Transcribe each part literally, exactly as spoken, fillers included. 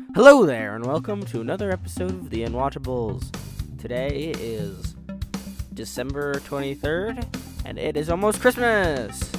Hello there, and welcome to another episode of The Unwatchables. Today is December twenty-third, and it is almost Christmas!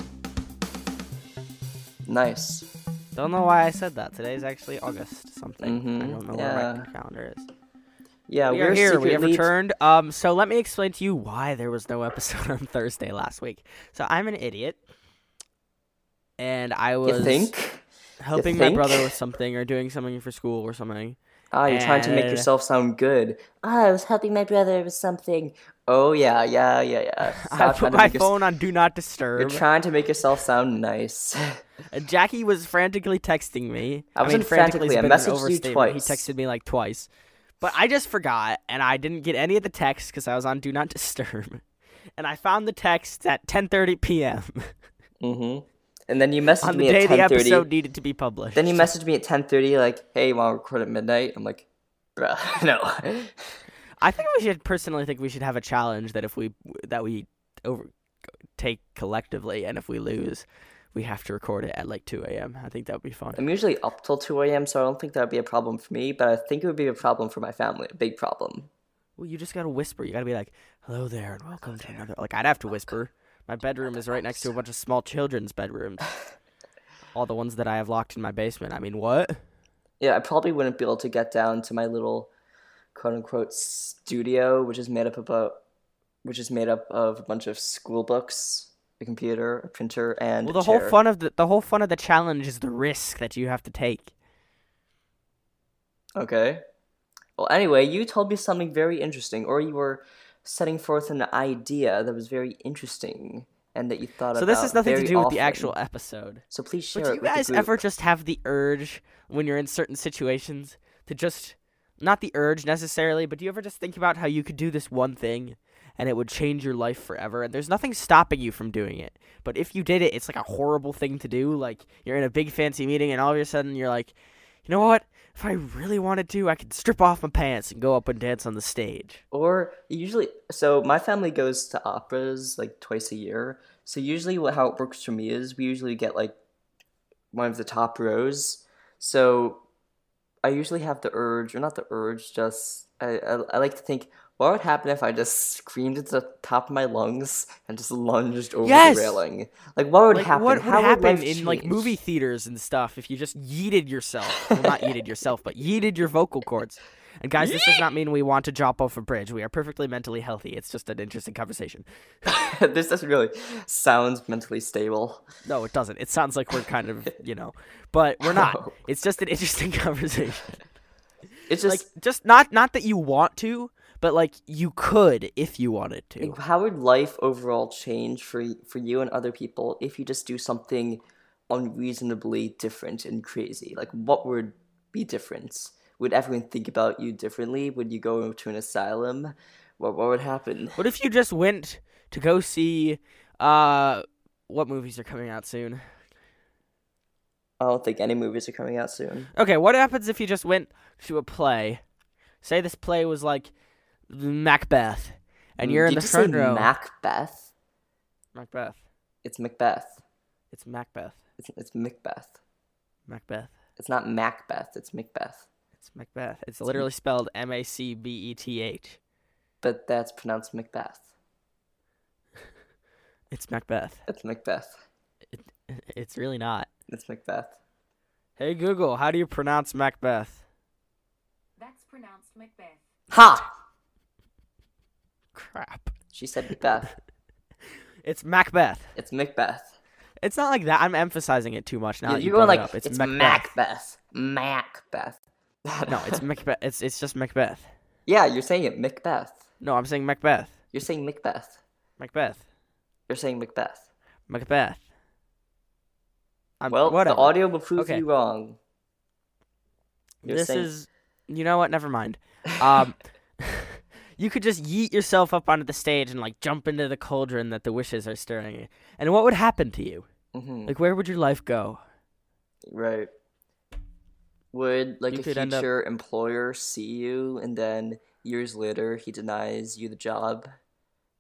Nice. Don't know why I said that. Today is actually August something. Mhm, I don't know yeah. what my calendar is. Yeah, we we're are here. We have secretly- returned. Um, so let me explain to you why there was no episode on Thursday last week. So I'm an idiot, and I was You think? helping You my think? brother with something or doing something for school or something. Ah, you're trying to make And- yourself sound good. Ah, I was helping my brother with something. Oh yeah, yeah, yeah, yeah. I Stop put trying to my make your- phone on Do Not You're Disturb. trying to make yourself sound nice. And Jackie was frantically texting me. I wasn't mean, frantically. frantically, I Been an messaged you overstatement. He twice. texted me like twice, but I just forgot, and I didn't get any of the texts because I was on Do Not Disturb. And I found the text at ten thirty p.m. mm-hmm. And then you messaged on the me day at the ten thirty. episode needed to be published. Then you messaged me at ten thirty, like, "Hey, want to record at midnight?" I'm like, "Bruh, no." I think we should personally think we should have a challenge that if we that we over take collectively, and if we lose, we have to record it at like two a.m. I think that would be fun. I'm usually up till two a.m., so I don't think that would be a problem for me. But I think it would be a problem for my family. A big problem. Well, you just gotta whisper. You gotta be like, "Hello there, and welcome to another." Like I'd have to whisper. My bedroom is right next to a bunch of small children's bedrooms. All the ones that I have locked in my basement. I mean, what? Yeah, I probably wouldn't be able to get down to my little quote unquote studio, which is made up about which is made up of a bunch of school books, a computer, a printer, and Well, a the whole chair. fun of the the whole fun of the challenge is the risk that you have to take. Okay. Well, anyway, you told me something very interesting, or you were setting forth an idea that was very interesting and that you thought So about this has nothing to very do with the often. actual episode. So please share But do it you with guys the group. ever just have the urge when you're in certain situations to just not the urge necessarily, but do you ever just think about how you could do this one thing and it would change your life forever, and there's nothing stopping you from doing it, but if you did it, it's like a horrible thing to do. Like you're in a big fancy meeting and all of a sudden you're like, you know what? If I really wanted to, I could strip off my pants and go up and dance on the stage. Or usually, so my family goes to operas like twice a year. So usually, what how it works for me is we usually get like one of the top rows. So I usually have the urge, or not the urge, just I I, I like to think, what would happen if I just screamed at the top of my lungs and just lunged over Yes! the railing? Like, what would Like happen? what would How happen life in like change? movie theaters and stuff if you just yeeted yourself? Well, not yeeted yourself, but yeeted your vocal cords. And guys, this does not mean we want to jump off a bridge. We are perfectly mentally healthy. It's just an interesting conversation. This doesn't really sound mentally stable. No, it doesn't. It sounds like we're kind of, you know, but we're not. Oh. It's just an interesting conversation. It's Like just just not not that you want to, but like you could if you wanted to. like, how would life overall change for y- for you and other people if you just do something unreasonably different and crazy? Like, what would be different? Would everyone think about you differently? Would you go to an asylum? What what would happen? What if you just went to go see uh what movies are coming out soon? I don't think any movies are coming out soon. Okay, what happens if you just went to a play? Say this play was like Macbeth, and Mm, you're in did the you front say row. Macbeth? Macbeth. It's Macbeth. It's Macbeth. It's it's Macbeth. Macbeth. It's not Macbeth. It's Macbeth. It's Macbeth. It's literally spelled M A C B E T H. But that's pronounced Macbeth. It's Macbeth. It's Macbeth. It's really not. It's Macbeth. Hey Google, how do you pronounce Macbeth? That's pronounced Macbeth. Ha! Crap. She said Macbeth. It's Macbeth. It's Macbeth. It's not like that. I'm emphasizing it too much now. You- that you You're going brought it like up. it's, It's, Macbeth. Macbeth. No, it's Macbeth. It's it's just Macbeth. Yeah, you're saying it Macbeth. No, I'm saying Macbeth. You're saying Macbeth. Macbeth. You're saying Macbeth. Macbeth. I'm, Well, whatever. the audio will prove Okay. you wrong. You're This saying- is, you know what? Never mind. Um, you could just yeet yourself up onto the stage and like jump into the cauldron that the wishes are stirring. And what would happen to you? Mhm, Like, where would your life go? right. Would like You a could end up- future employer see you and then years later he denies you the job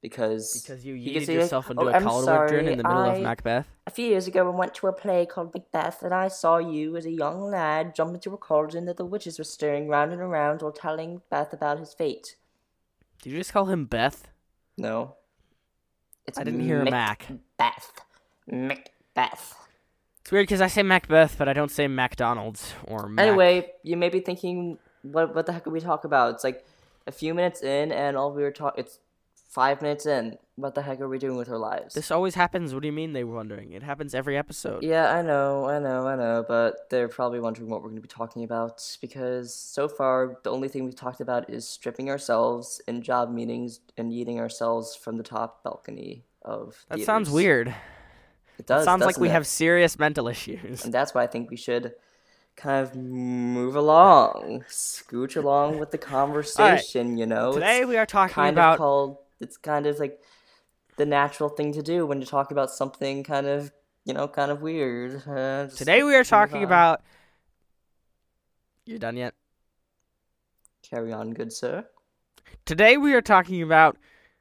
because Because you he gets yeeted like, yourself into "Oh, a I'm cauldron sorry, in the middle of I- Macbeth. A few years ago, I went to a play called Macbeth, and I saw you as a young lad jump into a cauldron that the witches were stirring round and around while telling Macbeth about his fate." Did you just call him Beth? No. It's I didn't hear a Mac. Macbeth. Macbeth. It's weird because I say Macbeth, but I don't say McDonald's or Mac. Anyway, you may be thinking, what what the heck are we talk about? It's like a few minutes in, and all we were talking. It's five minutes in. What the heck are we doing with our lives? This always happens. What do you mean they were wondering? It happens every episode. Yeah, I know, I know, I know, but they're probably wondering what we're going to be talking about because so far the only thing we've talked about is stripping ourselves in job meetings and yeeting ourselves from the top balcony of That theaters. sounds weird. It does. Sounds like doesn't we it? have serious mental issues. And that's why I think we should kind of move along, scooch along with the conversation. You know, Today It's we are talking kind about of called. It's kind of like the natural thing to do when you talk about something kind of, you know, kind of weird. Uh, just today we are move talking on. about. You done yet? Carry on, good sir. Today we are talking about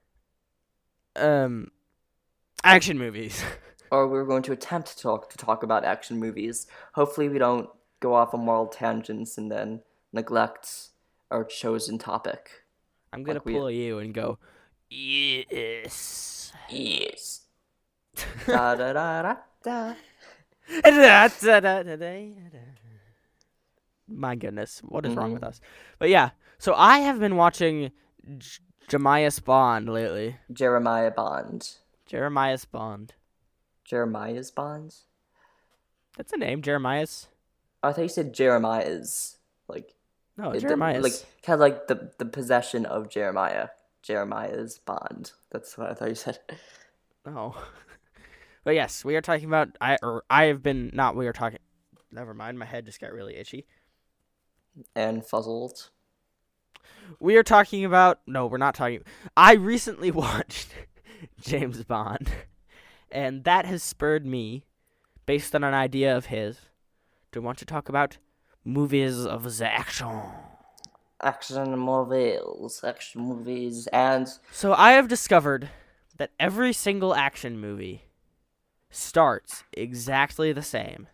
um action movies. Or we're going to attempt to talk to talk about action movies. Hopefully, we don't go off on wild tangents and then neglect our chosen topic. I'm gonna Like we- pull you and go. Yes. Yes. da da da da da. My goodness, what is wrong Mhm. with us? But yeah, so I have been watching J- Jeremiah's Bond lately. Jeremiah Bond. Jeremiah's Bond. Jeremiah's Bond? That's a name, Jeremiah's. I thought you said Jeremiah's. Like, No, it- the- Jeremiah's. like kind of like the, the possession of Jeremiah. Jeremiah's Bond. That's what I thought you said. Oh. But yes, we are talking about I or I have been not we are talking never mind, my head just got really itchy. And fuzzled. We are talking about no, we're not talking I recently watched James Bond, and that has spurred me, based on an idea of his, to want to talk about movies of the action. Action movies. Action movies. And So I have discovered that every single action movie starts exactly the same.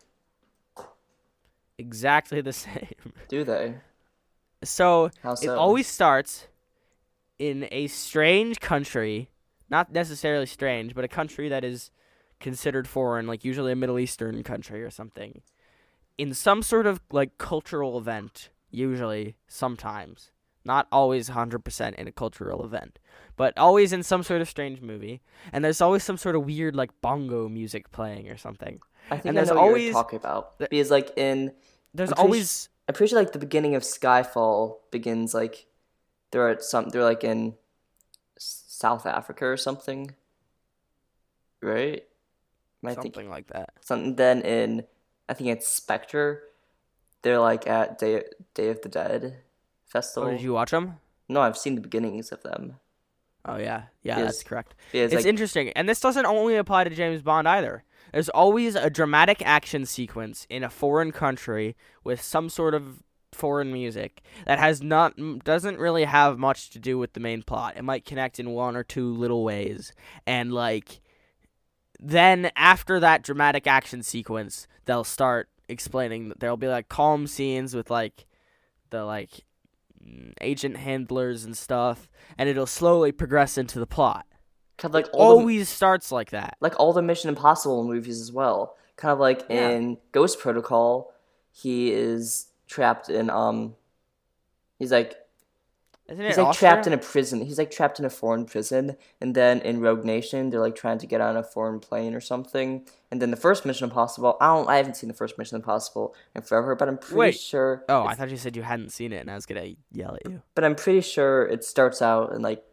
Exactly the same. do they? So How it so? always starts in a strange country, not necessarily strange, but a country that is considered foreign, like usually a Middle Eastern country or something, in some sort of like cultural event, usually, sometimes. Not always one hundred percent in a cultural event, but always in some sort of strange movie. And there's always some sort of weird like bongo music playing or something. I think and I there's know what always- you're talking about. th- Because, like, in... There's I'm pretty always I'm pretty sure, like, the beginning of Skyfall begins, like... They're at some... They're, like, in S- South Africa or something. Right? Am I thinking... something like that. Something then in... I think it's Spectre. They're, like, at Day, Day of the Dead festival. Oh, did you watch them? No, I've seen the beginnings of them. Oh yeah, yeah, Yes. that's correct. Because, It's like, interesting, and this doesn't only apply to James Bond either. There's always a dramatic action sequence in a foreign country with some sort of foreign music that has not m- doesn't really have much to do with the main plot. It might connect in one or two little ways, and like then after that dramatic action sequence, they'll start explaining. There'll be like calm scenes with like the like mm, agent handlers and stuff, and it'll slowly progress into the plot. kind of like It all the, always starts like that. like all the Mission Impossible movies as well. Kind of like Yeah. in Ghost Protocol, he is trapped in um. He's like Isn't it he's like Austria? trapped in a prison. He's like trapped in a foreign prison, and then in Rogue Nation, they're like trying to get on a foreign plane or something. And then the first Mission Impossible, I don't, I haven't seen the first Mission Impossible in forever, but I'm pretty Wait. sure. Oh, I it's- thought you said you hadn't seen it, and I was gonna yell at you. but I'm pretty sure it starts out in like.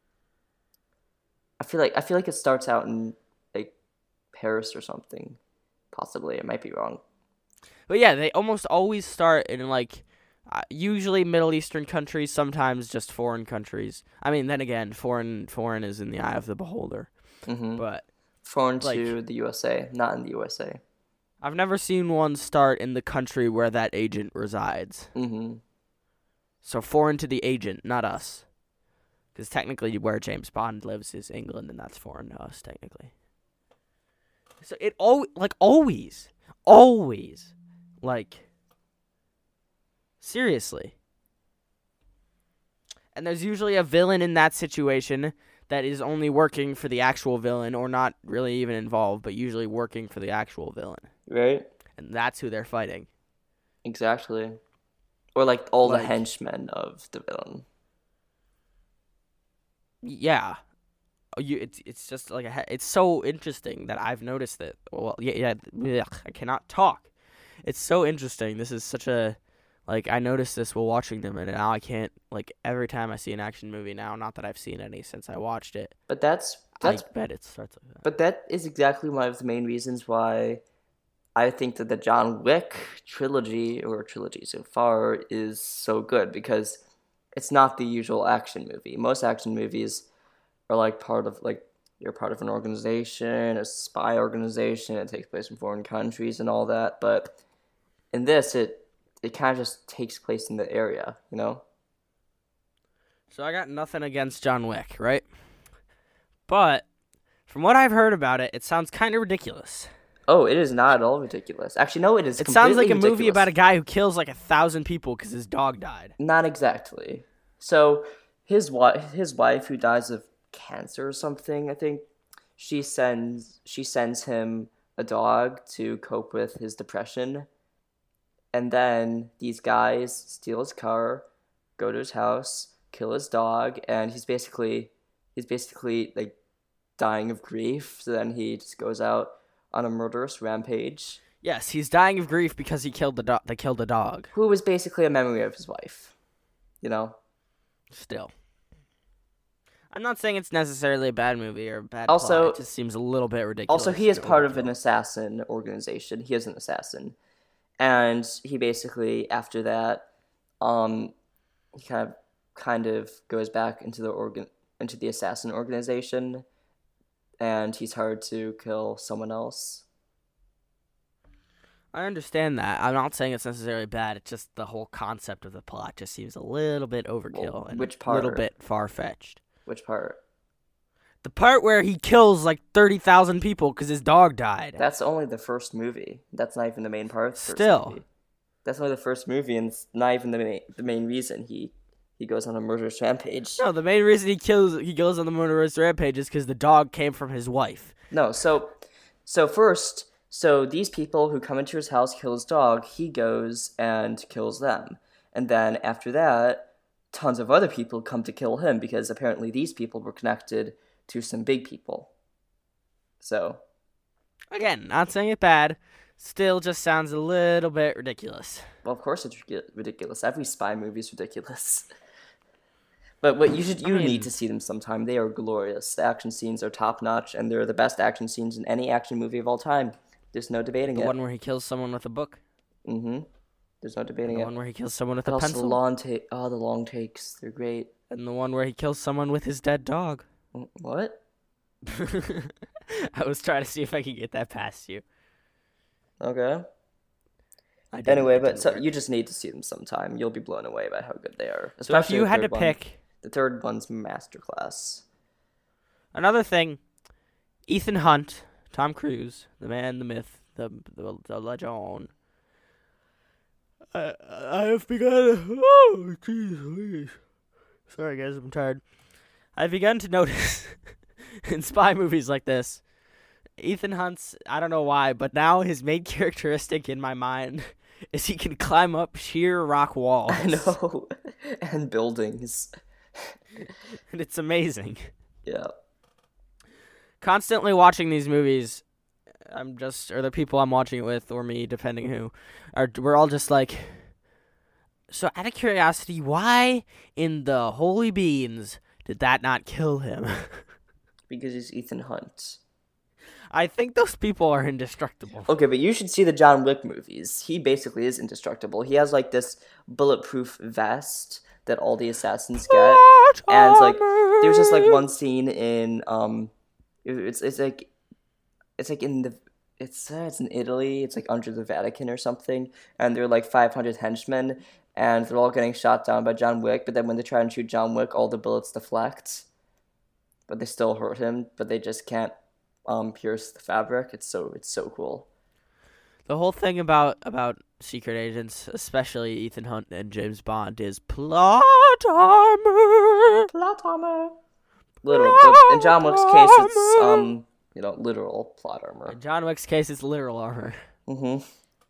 I feel like I feel like it starts out in like Paris or something. Possibly, I might be wrong. But yeah, they almost always start in like uh, usually Middle Eastern countries, sometimes just foreign countries. I mean, then again, foreign foreign is in the eye of the beholder. hmm But Foreign like- to the U S A, not in the U S A. I've never seen one start in the country where that agent resides. hmm So foreign to the agent, not us. Because technically, where James Bond lives is England, and that's foreign to us, technically. So it al- like always, always, like, seriously. And there's usually a villain in that situation that is only working for the actual villain, or not really even involved, but usually working for the actual villain. Right? And that's who they're fighting. Exactly. Or like all Like- the henchmen of the villain. Yeah. Oh, You, it's it's just like a, he- it's so interesting that I've noticed it. Well, yeah, yeah. Ugh, I cannot talk. It's so interesting. This is such a like I noticed this while watching them, and now I can't like every time I see an action movie now. Not that I've seen any since I watched it. But that's that's I bet it starts like that. but that is exactly one of the main reasons why I think that the John Wick trilogy or trilogy so far is so good, because it's not the usual action movie. Most action movies are like part of like you're part of an organization, a spy organization. It takes place in foreign countries and all that. But in this, it it kind of just takes place in the area, you know. So I got nothing against John Wick, right? But from what I've heard about it, it sounds kind of ridiculous. Oh, it is not at all ridiculous. Actually, no, it is. It sounds like a completely movie ridiculous. about a guy who kills like a thousand people because his dog died. Not exactly. So his wife, his wife who dies of cancer or something, I think, she sends she sends him a dog to cope with his depression, and then these guys steal his car, go to his house, kill his dog, and he's basically he's basically like dying of grief. So then he just goes out on a murderous rampage. Yes, he's dying of grief because he killed the do- they killed the dog. Who was basically a memory of his wife, you know. Still, I'm not saying it's necessarily a bad movie or a bad Also- plot. It just seems a little bit ridiculous. Also, he is to part of overkill. an assassin organization. He is an assassin, and he basically after that, um, he kind of kind of goes back into the organ into the assassin organization, and he's hired to kill someone else. I understand that. I'm not saying it's necessarily bad. It's just the whole concept of the plot just seems a little bit overkill Well, and which a little part? bit far fetched. Which part? The part where he kills like thirty thousand people because his dog died. That's only the first movie. That's not even the main part. Of the first Still. movie. That's only the first movie, and it's not even the main the main reason he he goes on a murderous rampage. No, the main reason he kills he goes on the murderous rampage is because the dog came from his wife. No, so so first, so these people who come into his house kill his dog, he goes and kills them. And then after that, tons of other people come to kill him because apparently these people were connected to some big people. So, Again, not saying it bad. Still just sounds a little bit ridiculous. well, of course it's ridic- ridiculous. Every spy movie is ridiculous. But what you should I you mean- need to see them sometime. They are glorious. The action scenes are top notch, and they're the best action scenes in any action movie of all time. There's no debating The it. one where he kills someone with a book. Mm-hmm. There's no debating The it. one where he kills someone with But a also pencil. the long take. Oh, the long takes. They're great. And the one where he kills someone with his dead dog. Mm, What? I was trying to see if I could get that past you. Okay. I didn't, Anyway, it but didn't so work. you just need to see them sometime. You'll be blown away by how good they are. So if Especially you the had to third one. pick The third one's masterclass. another thing, Ethan Hunt, Tom Cruise, the man, the myth, the the, the legend. I I have begun. Oh, jeez. Sorry, guys, I'm tired. I've begun to notice in spy movies like this, Ethan Hunt's. I don't know why, but now his main characteristic in my mind is he can climb up sheer rock walls. I know. And buildings. And it's amazing. Yeah. Constantly watching these movies, I'm just, or the people I'm watching it with, or me, depending who, are we're all just like, so out of curiosity, why in the holy beans did that not kill him? Because he's Ethan Hunt. I think those people are indestructible. Okay, but you should see the John Wick movies. He basically is indestructible. He has like this bulletproof vest that all the assassins get. And like there's just like one scene in um it- it's it's like it's like in the it's uh, it's in Italy, it's like under the Vatican or something, and there are like five hundred henchmen, and they're all getting shot down by John Wick. But then when they try and shoot John Wick, all the bullets deflect, but they still hurt him. But they just can't um pierce the fabric. It's so it's so cool. The whole thing about about secret agents, especially Ethan Hunt and James Bond, is plot armor. Plot armor. Literal. But in John Wick's case, it's um you know literal plot armor. In John Wick's case, it's literal armor. Mhm.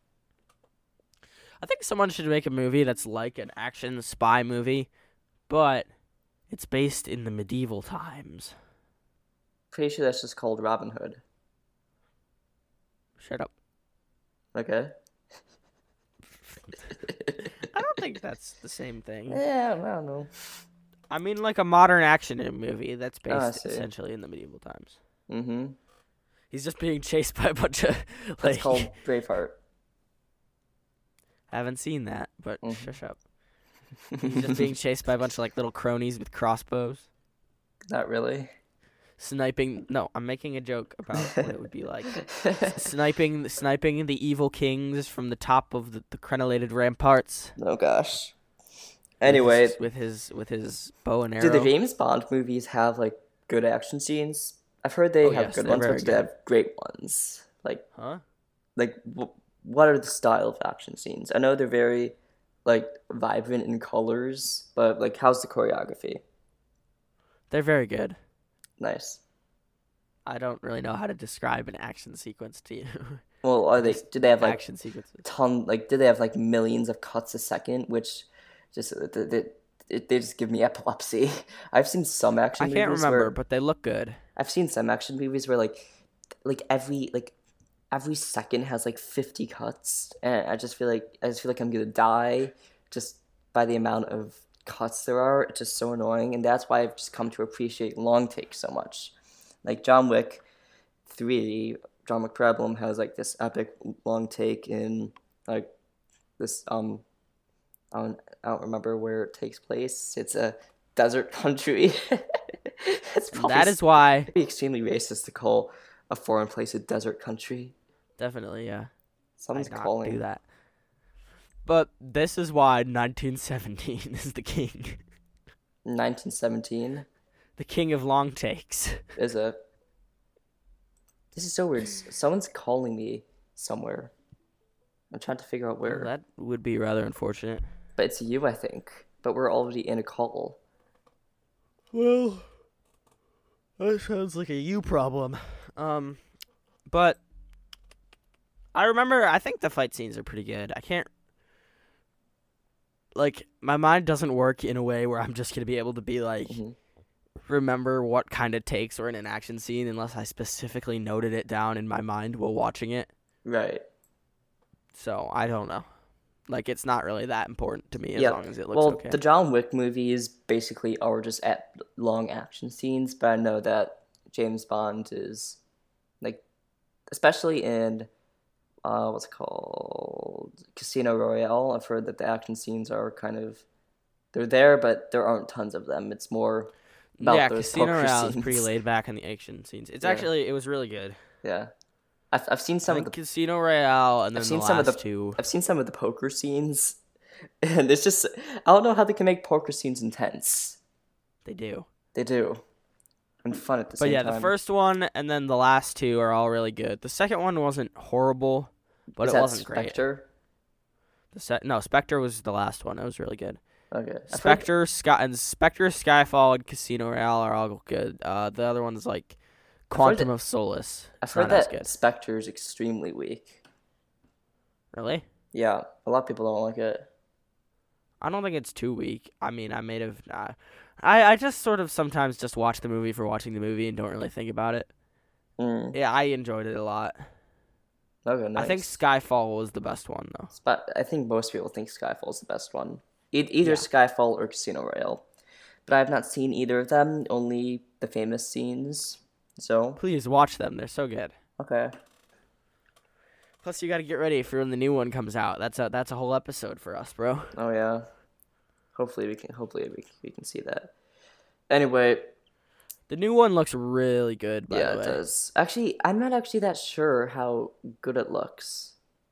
I think someone should make a movie that's like an action spy movie, but it's based in the medieval times. Pretty sure that's just called Robin Hood. Shut up. Okay. I don't think that's the same thing. Yeah, I don't know. I mean, like a modern action movie that's Oh, I based see. essentially in the medieval times. Mm-hmm. He's just being chased by a bunch of like. It's called Braveheart. Haven't seen that, but Mhm. shush up. He's just being chased by a bunch of like little cronies with crossbows, Not really. sniping. No, I'm making a joke about what it would be like. sniping, sniping the evil kings from the top of the, the crenellated ramparts. Oh gosh. with Anyway, his, with his with his bow and arrow. do the James Bond movies have like good action scenes? I've heard they Oh, have yes, good they're ones, very but do they good. have great ones? Like, Huh? like w- what are the style of action scenes? I know they're very like vibrant in colors, but like, how's the choreography? They're very good. Nice. I don't really know how to describe an action sequence to you. Well, are they? Do they have like action sequences. ton? Like, do they have like millions of cuts a second? Which just they, they, they just give me epilepsy. I've seen some action. I can't movies remember, where, but they look good. I've seen some action movies where like, like every like, every second has like fifty cuts, and I just feel like I just feel like I'm gonna die, just by the amount of cuts there are. It's just so annoying, and that's why I've just come to appreciate long takes so much. Like John Wick three, John Wick Problem has like this epic long take in like this um, I don't I don't remember where it takes place. It's a desert country. It's probably That is why. It'd be extremely racist to call a foreign place a desert country. Definitely, yeah. Someone's I'd not calling. do that. But this is why nineteen seventeen is the king. nineteen seventeen The king of long takes. is a. This is so weird. S- Someone's calling me somewhere. I'm trying to figure out where. That would be rather unfortunate. But it's you, I think. But we're already in a call. Well, that sounds like a you problem. Um, but I remember. I think the fight scenes are pretty good. I can't. Like, my mind doesn't work in a way where I'm just gonna be able to be like, Mhm. remember what kind of takes were in an action scene unless I specifically noted it down in my mind while watching it. Right. So I don't know. Like, it's not really that important to me as Yeah, long as it looks Well, okay. the John Wick movies basically are just at long action scenes, but I know that James Bond is like, especially in uh, what's it called, Casino Royale. I've heard that the action scenes are kind of they're there, but there aren't tons of them. It's more about yeah, those Casino poker Royale is scenes. pretty laid back in the action scenes. It's Yeah. actually it was really good. Yeah, I've I've seen I some of think the Casino Royale and then I've seen the some of last the two. I've seen some of the poker scenes, and it's just I don't know how they can make poker scenes intense. They do. They do, and fun at the But same yeah, time. the first one and then the last two are all really good. The second one wasn't horrible, but Is it that wasn't great. Spectre? The set no, Spectre was the last one. It was really good. Okay. I've heard- Spectre, Sky, and Spectre, Skyfall, and Casino Royale are all good. Uh, the other one's like I've heard Quantum that- of Solace. I've It's heard not as that good. Spectre is extremely weak. Really? Yeah, a lot of people don't like it. I don't think it's too weak. I mean, I may have. Uh, I I just sort of sometimes just watch the movie for watching the movie and don't really think about it. Mm. Yeah, I enjoyed it a lot. Okay, nice. I think Skyfall was the best one though. But I think most people think Skyfall's the best one. E- either Yeah. Skyfall or Casino Royale. But I have not seen either of them, only the famous scenes. So, Please watch them; they're so good. okay. Plus, you got to get ready for when the new one comes out. That's a that's a whole episode for us, bro. Oh yeah. Hopefully we can hopefully we, we can see that. Anyway, The new one looks really good. By yeah, the way, it does. Actually, I'm not actually that sure how good it looks.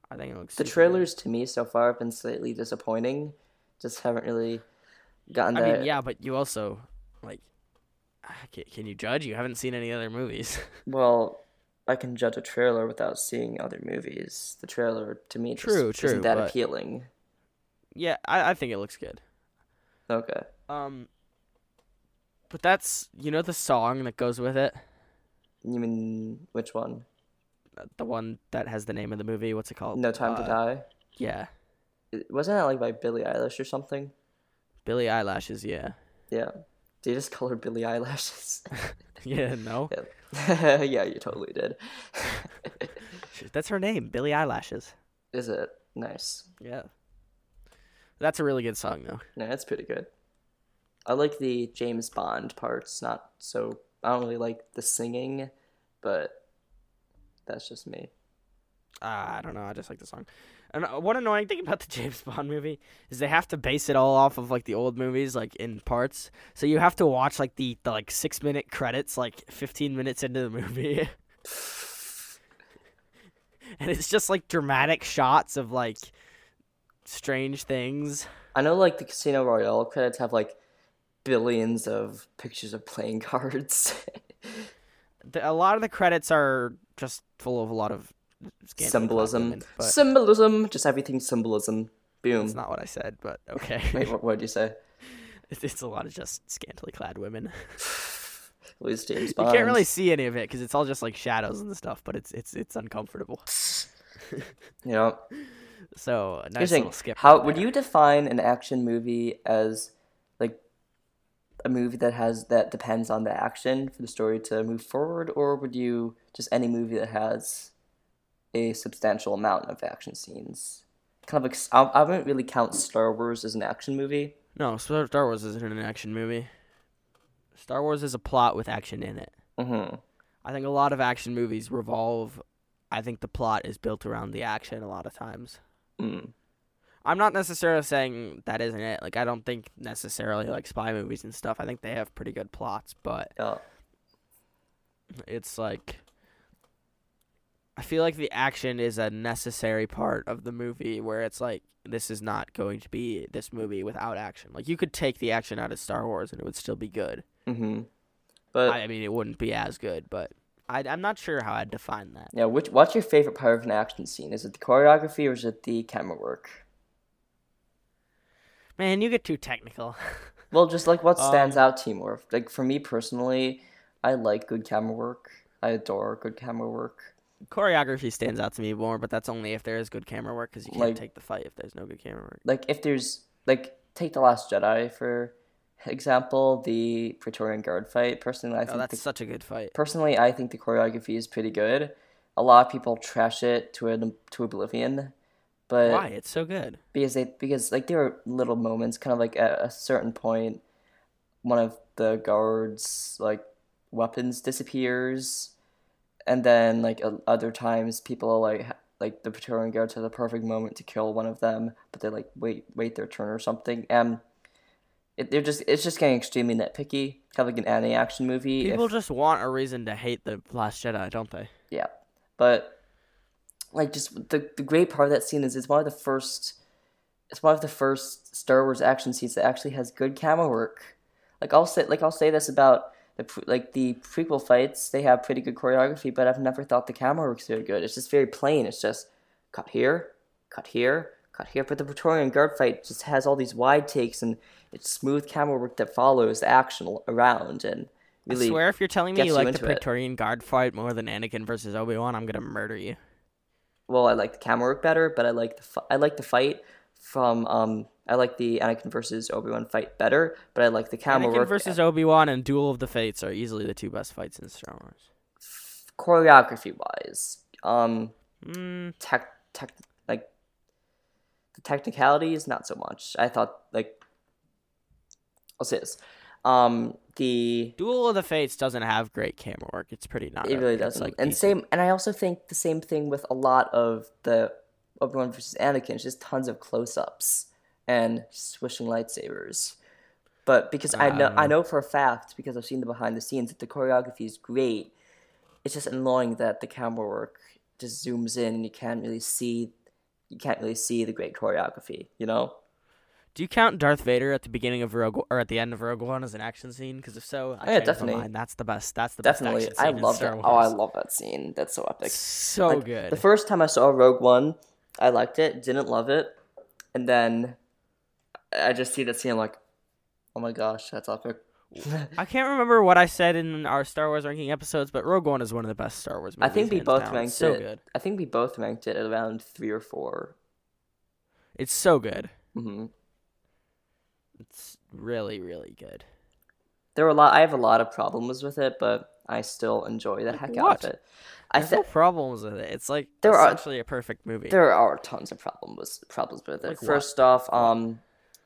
I think it looks. The super trailers to me so far have been slightly disappointing. Just haven't really gotten good. I that. mean, yeah, but you also like. Can, can you judge? You haven't seen any other movies. Well, I can judge a trailer without seeing other movies. The trailer to me just True, true, isn't that but- appealing. Yeah, I, I think it looks good. Okay. Um, but that's you know the song that goes with it, You mean which one? the one that has the name of the movie. What's it called? No Time to Uh, Die? Yeah, It- Wasn't that like by Billie Eilish or something? Billie Eyelashes. Yeah, Yeah. Did you just call her Billie Eyelashes? yeah. No, Yeah, yeah, you totally did. that's her name, Billie Eyelashes. Is it? Nice. Yeah, that's a really good song though. No, it's pretty good. I like the James Bond parts, not so I don't really like the singing, but that's just me. Uh, I don't know. I just like the song. And uh, one annoying thing about the James Bond movie is they have to base it all off of like the old movies, like in parts. So you have to watch like the, the like six minute credits, like fifteen minutes into the movie, and it's just like dramatic shots of like strange things. I know like the Casino Royale credits have like billions of pictures of playing cards. The, a lot of the credits are just full of a lot of scantily clad Symbolism. women, but Symbolism. Just everything symbolism. Boom. that's not what I said. But okay, Wait, what did you say? it's, it's a lot of just scantily clad women. At least James You Bond. can't really see any of it because it's all just like shadows and stuff, but it's it's it's uncomfortable. Yeah. So a nice Here's the little thing. skip. How right would there. you define an action movie as like a movie that has that depends on the action for the story to move forward, or would you just any movie that has a substantial amount of action scenes? Kind of like I, I wouldn't really count Star Wars as an action movie. No, Star Star Wars isn't an action movie. Star Wars is a plot with action in it. Mm-hmm. I think a lot of action movies revolve. I think the plot is built around the action a lot of times. Mm. I'm not necessarily saying that isn't it. Like I don't think necessarily like spy movies and stuff. I think they have pretty good plots, but Yeah. it's like I feel like the action is a necessary part of the movie where it's like this is not going to be this movie without action. Like you could take the action out of Star Wars and it would still be good. Mm-hmm. But I, I mean, it wouldn't be as good, but I, I'm not sure how I'd define that. yeah, which what's your favorite part of an action scene? Is it the choreography or is it the camera work? Man, you get too technical. Well, just like what stands Um, out to you more. Like for me personally, I like good camera work. I adore good camera work. Choreography stands out to me more, but that's only if there is good camera work because you can't Like- take the fight if there's no good camera work. Like if there's like take the Last Jedi for example, the Praetorian Guard fight. Personally, I Oh, think that's the, such a good fight. personally I think the choreography is pretty good. A lot of people trash it to an, to oblivion, but Why? It's so good. because they because like there are little moments, kind of like at a certain point, one of the guards like weapons disappears, and then like o- other times people are like ha- like the Praetorian Guards have the perfect moment to kill one of them, but they like wait wait their turn or something. And it, they're just it's just getting extremely nitpicky, kind of like an anti-action movie. People if- just want a reason to hate the Last Jedi, don't they? Yeah, but like just the the great part of that scene is it's one of the first it's one of the first Star Wars action scenes that actually has good camera work. Like I'll say like I'll say this about the pre- like the prequel fights, they have pretty good choreography, but I've never thought the camera work's very good. It's just very plain. It's just cut here, cut here, cut here. But the Praetorian Guard fight just has all these wide takes and it's smooth camera work that follows the action around and really I swear, if you're telling me gets you you like the into it. Praetorian Guard fight more than Anakin versus Obi-Wan, I'm gonna murder you. well, I like the camera work better, but I like the fi- I like the fight from um I like the Anakin versus Obi-Wan fight better, but I like the camera Anakin work versus Obi-Wan and Duel of the Fates are easily the two best fights in Star Wars. choreography wise. Um, Mm, tech tech like the technicalities not so much. I thought like I'll say this. Um, the Duel of the Fates doesn't have great camera work. It's pretty not. it really it's, doesn't. like, and decent. same and I also think the same thing with a lot of the Obi-Wan versus Anakin. It's just tons of close-ups and swishing lightsabers. But because I know I Um. know for a fact, because I've seen the behind the scenes, that the choreography is great. It's just annoying that the camera work just zooms in and you can't really see you can't really see the great choreography, you know? Do you count Darth Vader at the beginning of Rogue or at the end of Rogue One as an action scene? Because if so, I Oh, yeah, changed my definitely. mind. That's the best. That's the Definitely. best action I scene in love Star that. Wars. Oh, I love that scene. That's so epic. So Like, good. The first time I saw Rogue One, I liked it, didn't love it, and then I just see that scene, I'm like, oh my gosh, that's epic. I can't remember what I said in our Star Wars ranking episodes, but Rogue One is one of the best Star Wars I movies. think we hands both down. ranked It's so it. good. I think we both ranked it at around three or four. It's so good. hmm It's really, really good. There were a lot. I have a lot of problems with it, but I still enjoy the Like heck what? out of it. I There's th- no problems with it. It's like There are- essentially a perfect movie. there are tons of problems problems with it. Like what? First off, um,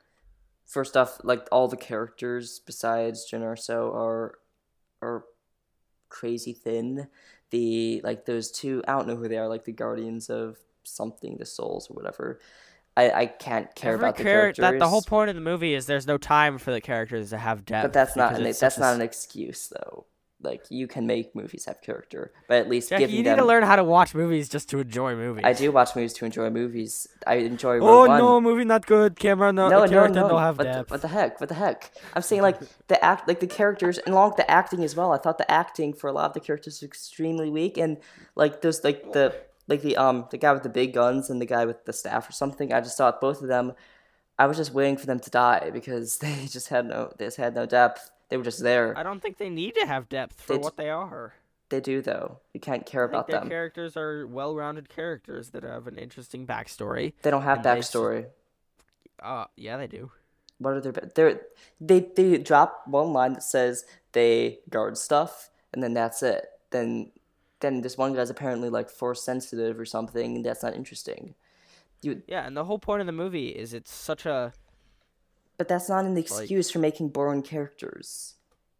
first off, like all the characters besides Jyn Erso are are crazy thin. The like those two, I don't know who they are, like the Guardians of something, the Souls or whatever. I, I can't care Every about the charac- characters. That the whole point of the movie is there's no time for the characters to have depth. But that's not because an, it's that's such a not s- an excuse though. Like you can make movies have character, but at least Jackie, giving you need them. to learn how to watch movies just to enjoy movies. I do watch movies to enjoy movies. I enjoy Rogue Oh One. no, movie not good. Camera no, no, the no, character no. don't have what, the, depth. what the heck? What the heck? I'm saying like the act, like the characters, and along with the acting as well. I thought the acting for a lot of the characters was extremely weak, and like those, like the, like the um, the guy with the big guns and the guy with the staff or something. I just thought both of them. I was just waiting for them to die because they just had no, they just had no depth. They were just there. I don't think they need to have depth for They d- what they are. They do though. You can't care I think about their them. characters are well-rounded characters that have an interesting backstory. They don't have and they s- backstory. Uh, yeah, they do. What are their ba- they're, they they drop one line that says they guard stuff and then that's it. Then then this one guy's apparently like force sensitive or something and that's not interesting. You Yeah, and the whole point of the movie is it's such a but that's not an excuse for making boring characters.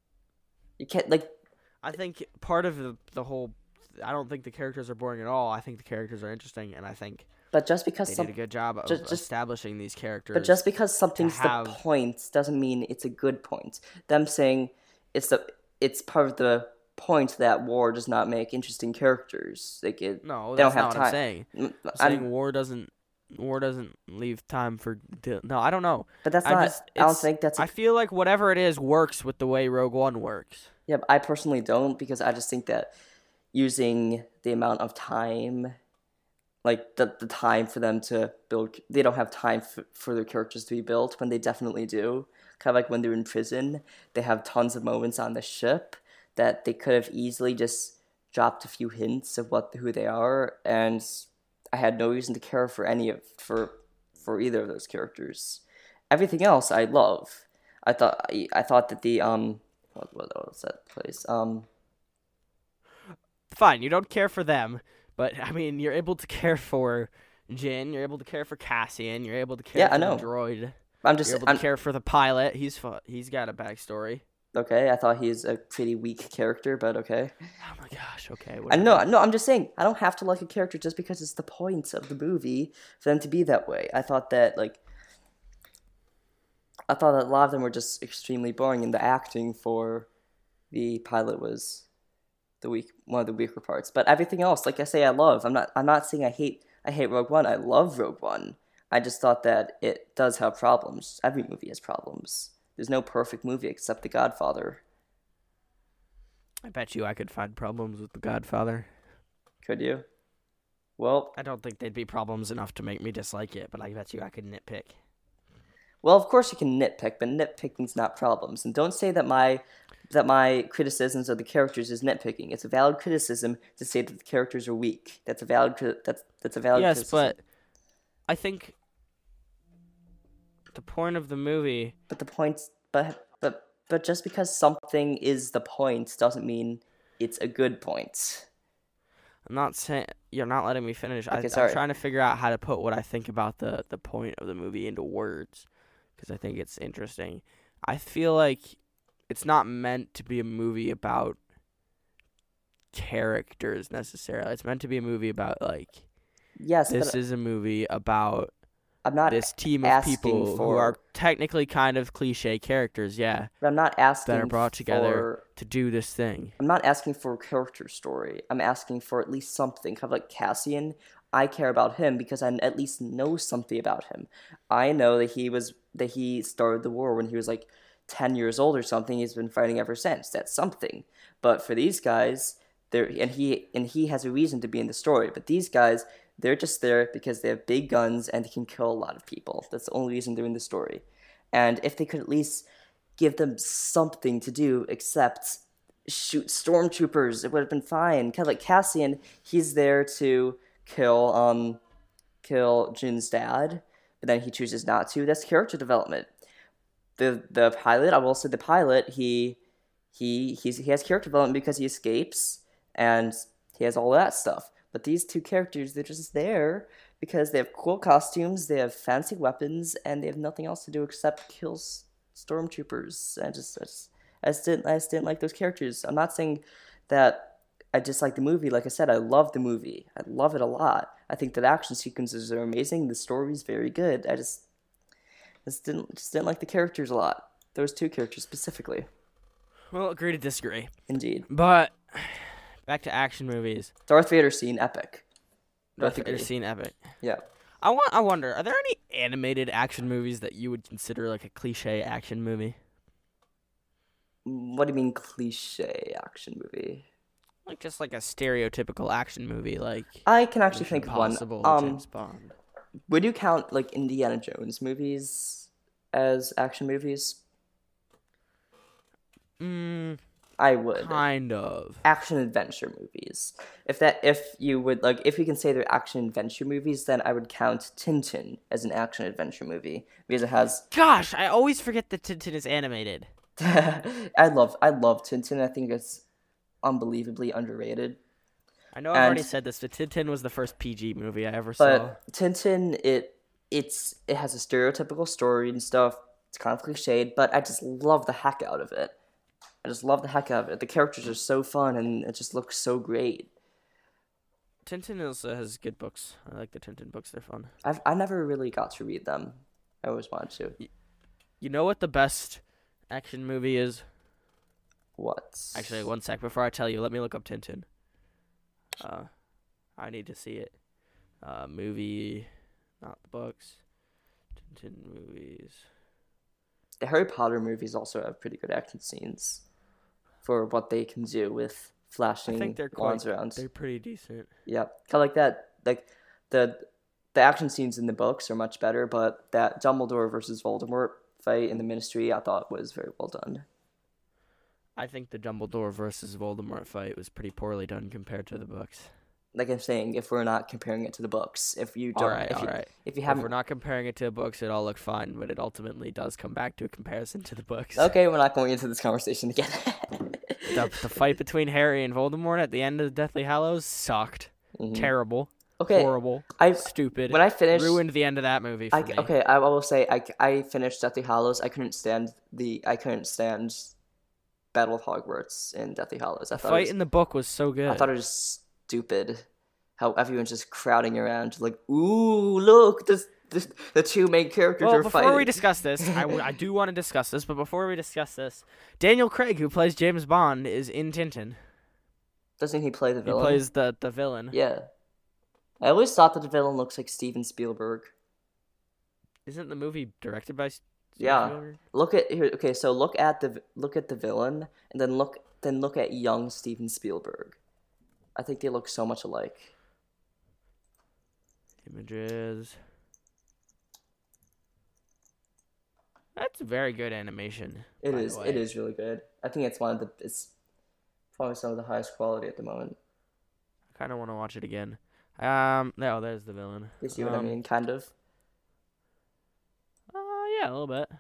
You can't like I think part of the the whole I don't think the characters are boring at all. I think the characters are interesting and I think but just because they some did a good job of just- just- establishing these characters. but just because something's have- the point doesn't mean it's a good point. Them saying it's the it's part of the point that war does not make interesting characters. Like it, No, they don't that's have not what time. I'm saying. Mm, I'm I'm- saying war doesn't war doesn't leave time for di- no, I don't know. but that's I not. just I don't it's- think that's. A, I feel like whatever it is works with the way Rogue One works. yeah, but I personally don't because I just think that using the amount of time, like the the time for them to build, they don't have time for, for their characters to be built when they definitely do. Kind of like when they're in prison, they have tons of moments on the ship that they could have easily just dropped a few hints of what who they are, and I had no reason to care for any of for for either of those characters. Everything else I love. I thought I, I thought that the um what, what was that place um Fine, you don't care for them, but I mean, you're able to care for Jin, you're able to care for Cassian, you're able to care Yeah, for I know. the droid. I'm just You're able I'm, to care for the pilot. He's fu- he's got a backstory. okay. I thought he's a pretty weak character, but okay. Oh my gosh, okay. I whatever. know, no, I'm just saying I don't have to like a character just because it's the point of the movie for them to be that way. I thought that like I thought that a lot of them were just extremely boring, and the acting for the pilot was the weak one of the weaker parts. But everything else, like I say, I love. I'm not I'm not saying I hate I hate Rogue One. I love Rogue One. I just thought that it does have problems. Every movie has problems. There's no perfect movie except The Godfather. I bet you I could find problems with The Godfather. Could you? Well, I don't think they'd be problems enough to make me dislike it, but I bet you I could nitpick. well, of course you can nitpick, but nitpicking's not problems. And don't say that my that my criticisms of the characters is nitpicking. It's a valid criticism to say that the characters are weak. That's a valid cri- that's that's a valid Yes, criticism. but I think the point of the movie. But the point, but but but just because something is the point doesn't mean it's a good point. I'm not saying you're not letting me finish. I, Okay, sorry. I'm trying to figure out how to put what I think about the the point of the movie into words because I think it's interesting. I feel like it's not meant to be a movie about characters necessarily. It's meant to be a movie about like Yes, this but is a movie about I'm not this team of asking people who for- are technically kind of cliche characters, yeah, but I'm not asking that are brought together for to do this thing. I'm not asking for a character story. I'm asking for at least something. Kind of like Cassian, I care about him because I at least know something about him. I know that he was that he started the war when he was like ten years old or something. He's been fighting ever since. That's something. But for these guys, there and he and he has a reason to be in the story. But these guys, they're just there because they have big guns and they can kill a lot of people. That's the only reason they're in the story. And if they could at least give them something to do except shoot stormtroopers, it would have been fine. Kind of like Cassian, he's there to kill um kill Jin's dad, but then he chooses not to. That's character development. The the pilot, I will say the pilot, he he he's, he has character development because he escapes and he has all that stuff. But these two characters, they're just there because they have cool costumes, they have fancy weapons, and they have nothing else to do except kill s- stormtroopers. I just, I just, I just didn't, I just didn't like those characters. I'm not saying that I dislike the movie. Like I said, I love the movie. I love it a lot. I think that action sequences are amazing. The story is very good. I just, just didn't, just didn't like the characters a lot. Those two characters specifically. Well, agree to disagree. Indeed. But back to action movies. Darth Vader scene, epic. Darth Both Vader agree. scene epic. Yeah. I want. I wonder. Are there any animated action movies that you would consider like a cliche action movie? What do you mean cliche action movie? Like just like a stereotypical action movie, like I can actually Mission think of one. Impossible, Um, James Bond. would you count like Indiana Jones movies as action movies? Mm, I would. kind of. Action adventure movies. If that, if you would like, if you can say they're action adventure movies, then I would count Tintin as an action adventure movie because it has. Gosh, I always forget that Tintin is animated. I love, I love Tintin. I think it's unbelievably underrated. I know I've And- already said this, but Tintin was the first P G movie I ever saw. But Tintin, it it's it has a stereotypical story and stuff. It's kind of cliched, but I just love the heck out of it. I just love the heck out of it. The characters are so fun, and it just looks so great. Tintin also has good books. I like the Tintin books; they're fun. I've I never really got to read them. I always wanted to. You know what the best action movie is? What? Actually, one sec. Before I tell you, let me look up Tintin. Uh, I need to see it. Uh, movie, not the books. Tintin movies. The Harry Potter movies also have pretty good action scenes for what they can do with I flashing think they're wands quite. around. They're pretty decent. Yeah, kind of like that. Like the the action scenes in the books are much better, but that Dumbledore versus Voldemort fight in the Ministry, I thought was very well done. I think the Dumbledore versus Voldemort fight was pretty poorly done compared to the books. Like I'm saying, if we're not comparing it to the books, if you don't, All right, if, all you, right. if you If haven't, we're not comparing it to the books, it all looked fine, but it ultimately does come back to a comparison to the books. okay, we're not going into this conversation again. The, the fight between Harry and Voldemort at the end of the Deathly Hallows sucked. Mhm. Terrible. Okay, Horrible. I Stupid. when I finished, Ruined the end of that movie for I, me. okay, I will say I, I finished Deathly Hallows. I couldn't stand the I couldn't stand Battle of Hogwarts in Deathly Hallows. I The thought it fight was, in the book was so good. I thought it was stupid. How everyone's just crowding around, like, ooh, look, this, this the two main characters well, are before fighting. we discuss this, I, w- I do want to discuss this, but before we discuss this, Daniel Craig, who plays James Bond, is in Tintin. Doesn't he play the He villain? plays the, the villain. Yeah. I always thought that the villain looks like Steven Spielberg. Isn't the movie directed by Steven Yeah. Spielberg? Look at here. Okay, so look at the look at the villain, and then look then look at young Steven Spielberg. I think they look so much alike. Images. That's very good animation. It by the is. way. It is really good. I think it's one of the. It's probably some of the highest quality at the moment. I kind of want to watch it again. Um, no, there's the villain. You see what I Um, mean? Kind of. Uh, yeah, a little bit.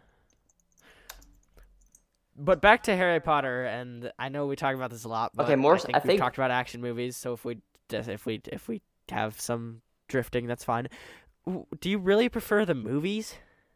But back to Harry Potter, and I know we talk about this a lot. But Okay, more I s- think I we've think- talked about action movies. So if we just if we if we have some drifting, that's fine. W- Do you really prefer the movies,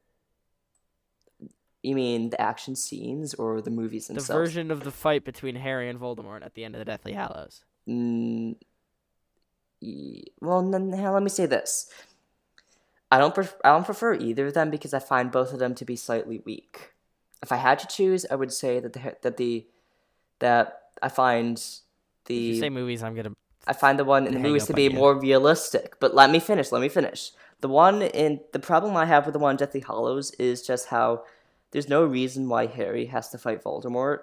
You mean the action scenes or the movies the themselves? version of the fight between Harry and Voldemort at the end of the Deathly Hallows? Mm, e- well, then, hell, let me say this. I don't pref- I don't prefer either of them because I find both of them to be slightly weak. If I had to choose, I would say that the that the that I find If you the say movies, I'm gonna. I find the one in the hang movies up to on be you. more realistic. But let me finish. Let me finish. The one in the problem I have with the one in Deathly Hallows is just how there's no reason why Harry has to fight Voldemort.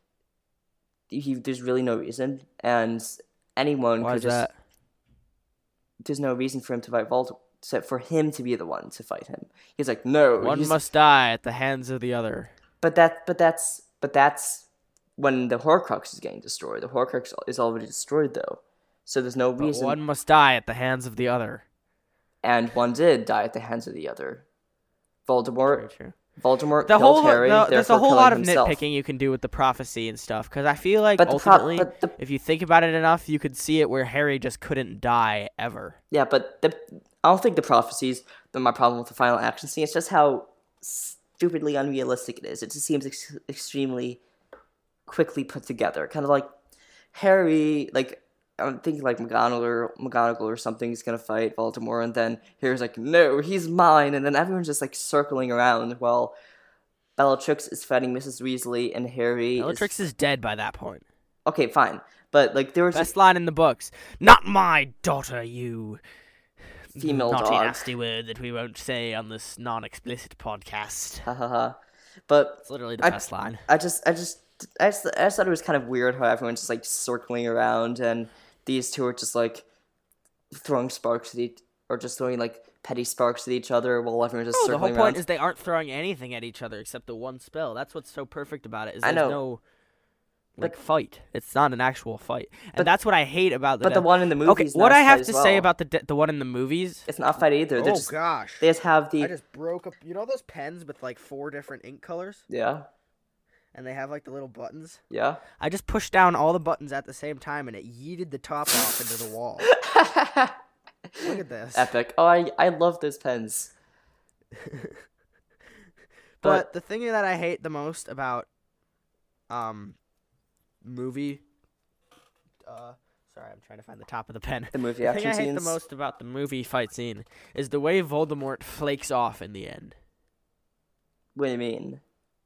He, there's really no reason, and anyone Why could is just. that? There's no reason for him to fight Voldemort. Except for him to be the one to fight him. He's like, no. One he's... must die at the hands of the other. But that, but that's, but that's when the Horcrux is getting destroyed. The Horcrux is already destroyed, though, so there's no But reason. one must die at the hands of the other. And one did die at the hands of the other. Voldemort. Very true. Voldemort The killed whole Harry. the, there's a therefore whole killing lot of himself. nitpicking you can do with the prophecy and stuff because I feel like But the pro- ultimately, but the- if you think about it enough, you could see it where Harry just couldn't die ever. Yeah, but the I don't think the prophecies are my problem with the final action scene. It's just how stupidly unrealistic it is. It just seems ex- extremely quickly put together. Kind of like Harry, like I'm thinking like McGonagall or McGonagall or something is gonna fight Voldemort, and then Harry's like, "No, he's mine," and then everyone's just like circling around while Bellatrix is fighting Missus Weasley and Harry. Bellatrix is... is dead by that point. Okay, fine, but like there was Best just line in the books. Not my daughter, you female naughty, dog. nasty word that we won't say on this non-explicit podcast. Ha ha ha. But It's literally the I- best line. I just, I just, I just, I just thought it was kind of weird how everyone's just like circling around, and these two are just like throwing sparks at each, or just throwing like petty sparks at each other while everyone's just No, the whole circling point around. is they aren't throwing anything at each other except the one spell. That's what's so perfect about it. Is I there's know. no like But- fight. It's not an actual fight, and But- that's what I hate about the. But the Death- one in the okay, movies. what not I have fight to as say well. about the de- the one in the movies. it's not fight either. They're just, gosh! they just have the I just broke up. You know those pens with like four different ink colors, yeah, and they have like the little buttons. yeah. I just pushed down all the buttons at the same time, and it yeeted the top off into the wall. Look at this. Epic. Oh, I, I love those pens. But the thing that I hate the most about um movie uh sorry, I'm trying to find the top of the pen. The movie The action thing I hate scenes. the most about the movie fight scene is the way Voldemort flakes off in the end. What do you mean?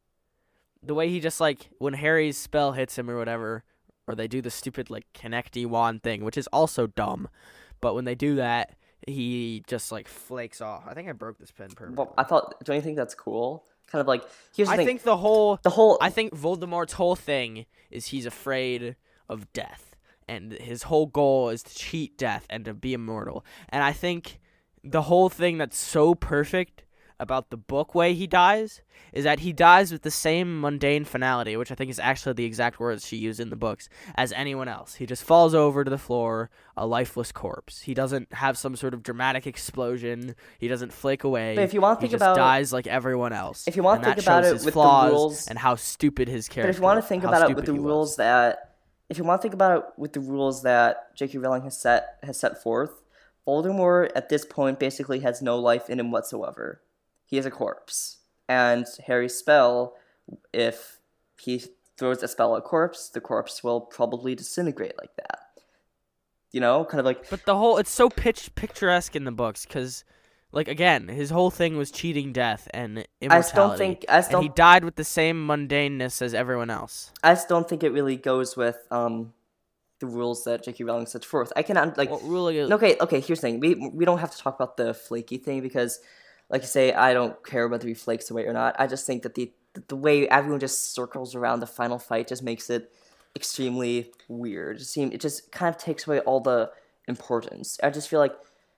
The way he just like when Harry's spell hits him or whatever, or they do the stupid like connecty wand thing, which is also dumb. But when they do that, he just like flakes off. I think I broke this pen permanently. Well, I thought. Don't you think that's cool? Kind of like here's the I thing. think the whole the whole. I think Voldemort's whole thing is he's afraid of death, and his whole goal is to cheat death and to be immortal. And I think the whole thing that's so perfect about the book way he dies is that he dies with the same mundane finality, which I think is actually the exact words she used in the books, as anyone else. He just falls over to the floor, a lifeless corpse. He doesn't have some sort of dramatic explosion. He doesn't flake away. But if you wanna he think just about- dies like everyone else. if you wanna And think that about shows it his with the flaws rules- and how stupid his character. But if you want to think how about it with stupid the he rules was. that, if you want to think about it with the rules that J K. Rowling has set has set forth, Voldemort at this point basically has no life in him whatsoever. He is a corpse, and Harry's spell, if he throws a spell at a corpse, the corpse will probably disintegrate like that. You know, kind of like But the whole it's so pitch picturesque in the books because, like again, his whole thing was cheating death and immortality. I just don't think I just and he don't died with the same mundaneness as everyone else. I just don't think it really goes with um the rules that J K. Rowling set forth. I cannot like What really is, Okay, okay, here's the thing. We we don't have to talk about the flaky thing because, like you say, I don't care whether he flakes away or not. I just think that the the way everyone just circles around the final fight just makes it extremely weird. It just seem it just kind of takes away all the importance. I just feel like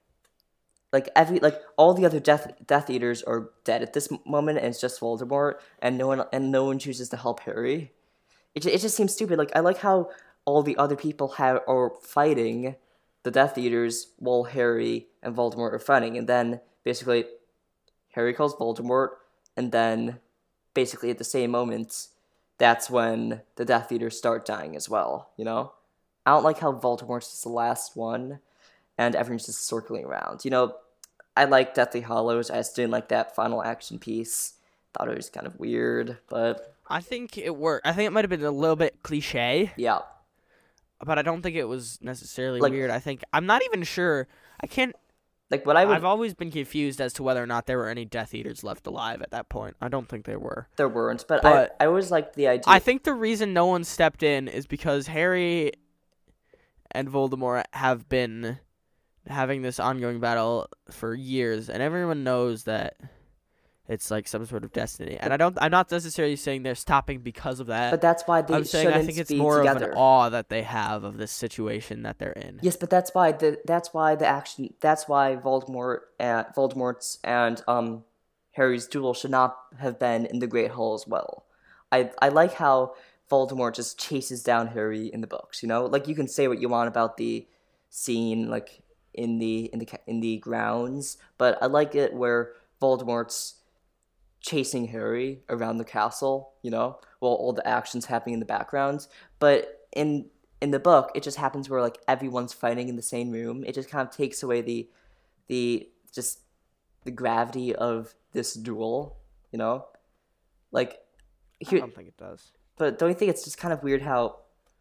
like every like all the other Death Death Eaters are dead at this m- moment, and it's just Voldemort, and no one and no one chooses to help Harry. It ju- it just seems stupid. Like I like how all the other people have are fighting the Death Eaters while Harry and Voldemort are fighting, and then basically Harry kills Voldemort, and then basically at the same moment, that's when the Death Eaters start dying as well. You know, I don't like how Voldemort's just the last one, and everyone's just circling around. You know, I like Deathly Hallows. I just didn't like that final action piece. Thought it was kind of weird, but I think it worked. I think it might have been a little bit cliche, yeah. but I don't think it was necessarily Like- weird. I think I'm not even sure. I can't. Like what I would I've always been confused as to whether or not there were any Death Eaters left alive at that point. I don't think there were. there weren't, but, But I I always liked the idea. I think the reason no one stepped in is because Harry and Voldemort have been having this ongoing battle for years, and everyone knows that it's like some sort of destiny. And I don't. I'm not necessarily saying they're stopping because of that. but that's why they I'm saying shouldn't I think it's be more together. of an awe that they have of this situation that they're in. Yes, but that's why the that's why the action that's why Voldemort and Voldemort's and um Harry's duel should not have been in the Great Hall as well. I I like how Voldemort just chases down Harry in the books. You know, like you can say what you want about the scene, like in the in the ca- in the grounds, but I like it where Voldemort's chasing Harry around the castle, you know, while all the action's happening in the background. But in in the book, it just happens where like everyone's fighting in the same room. It just kind of takes away the the just the gravity of this duel, you know? Like I here, don't think it does. but don't you think it's just kind of weird how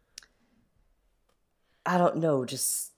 I don't know, just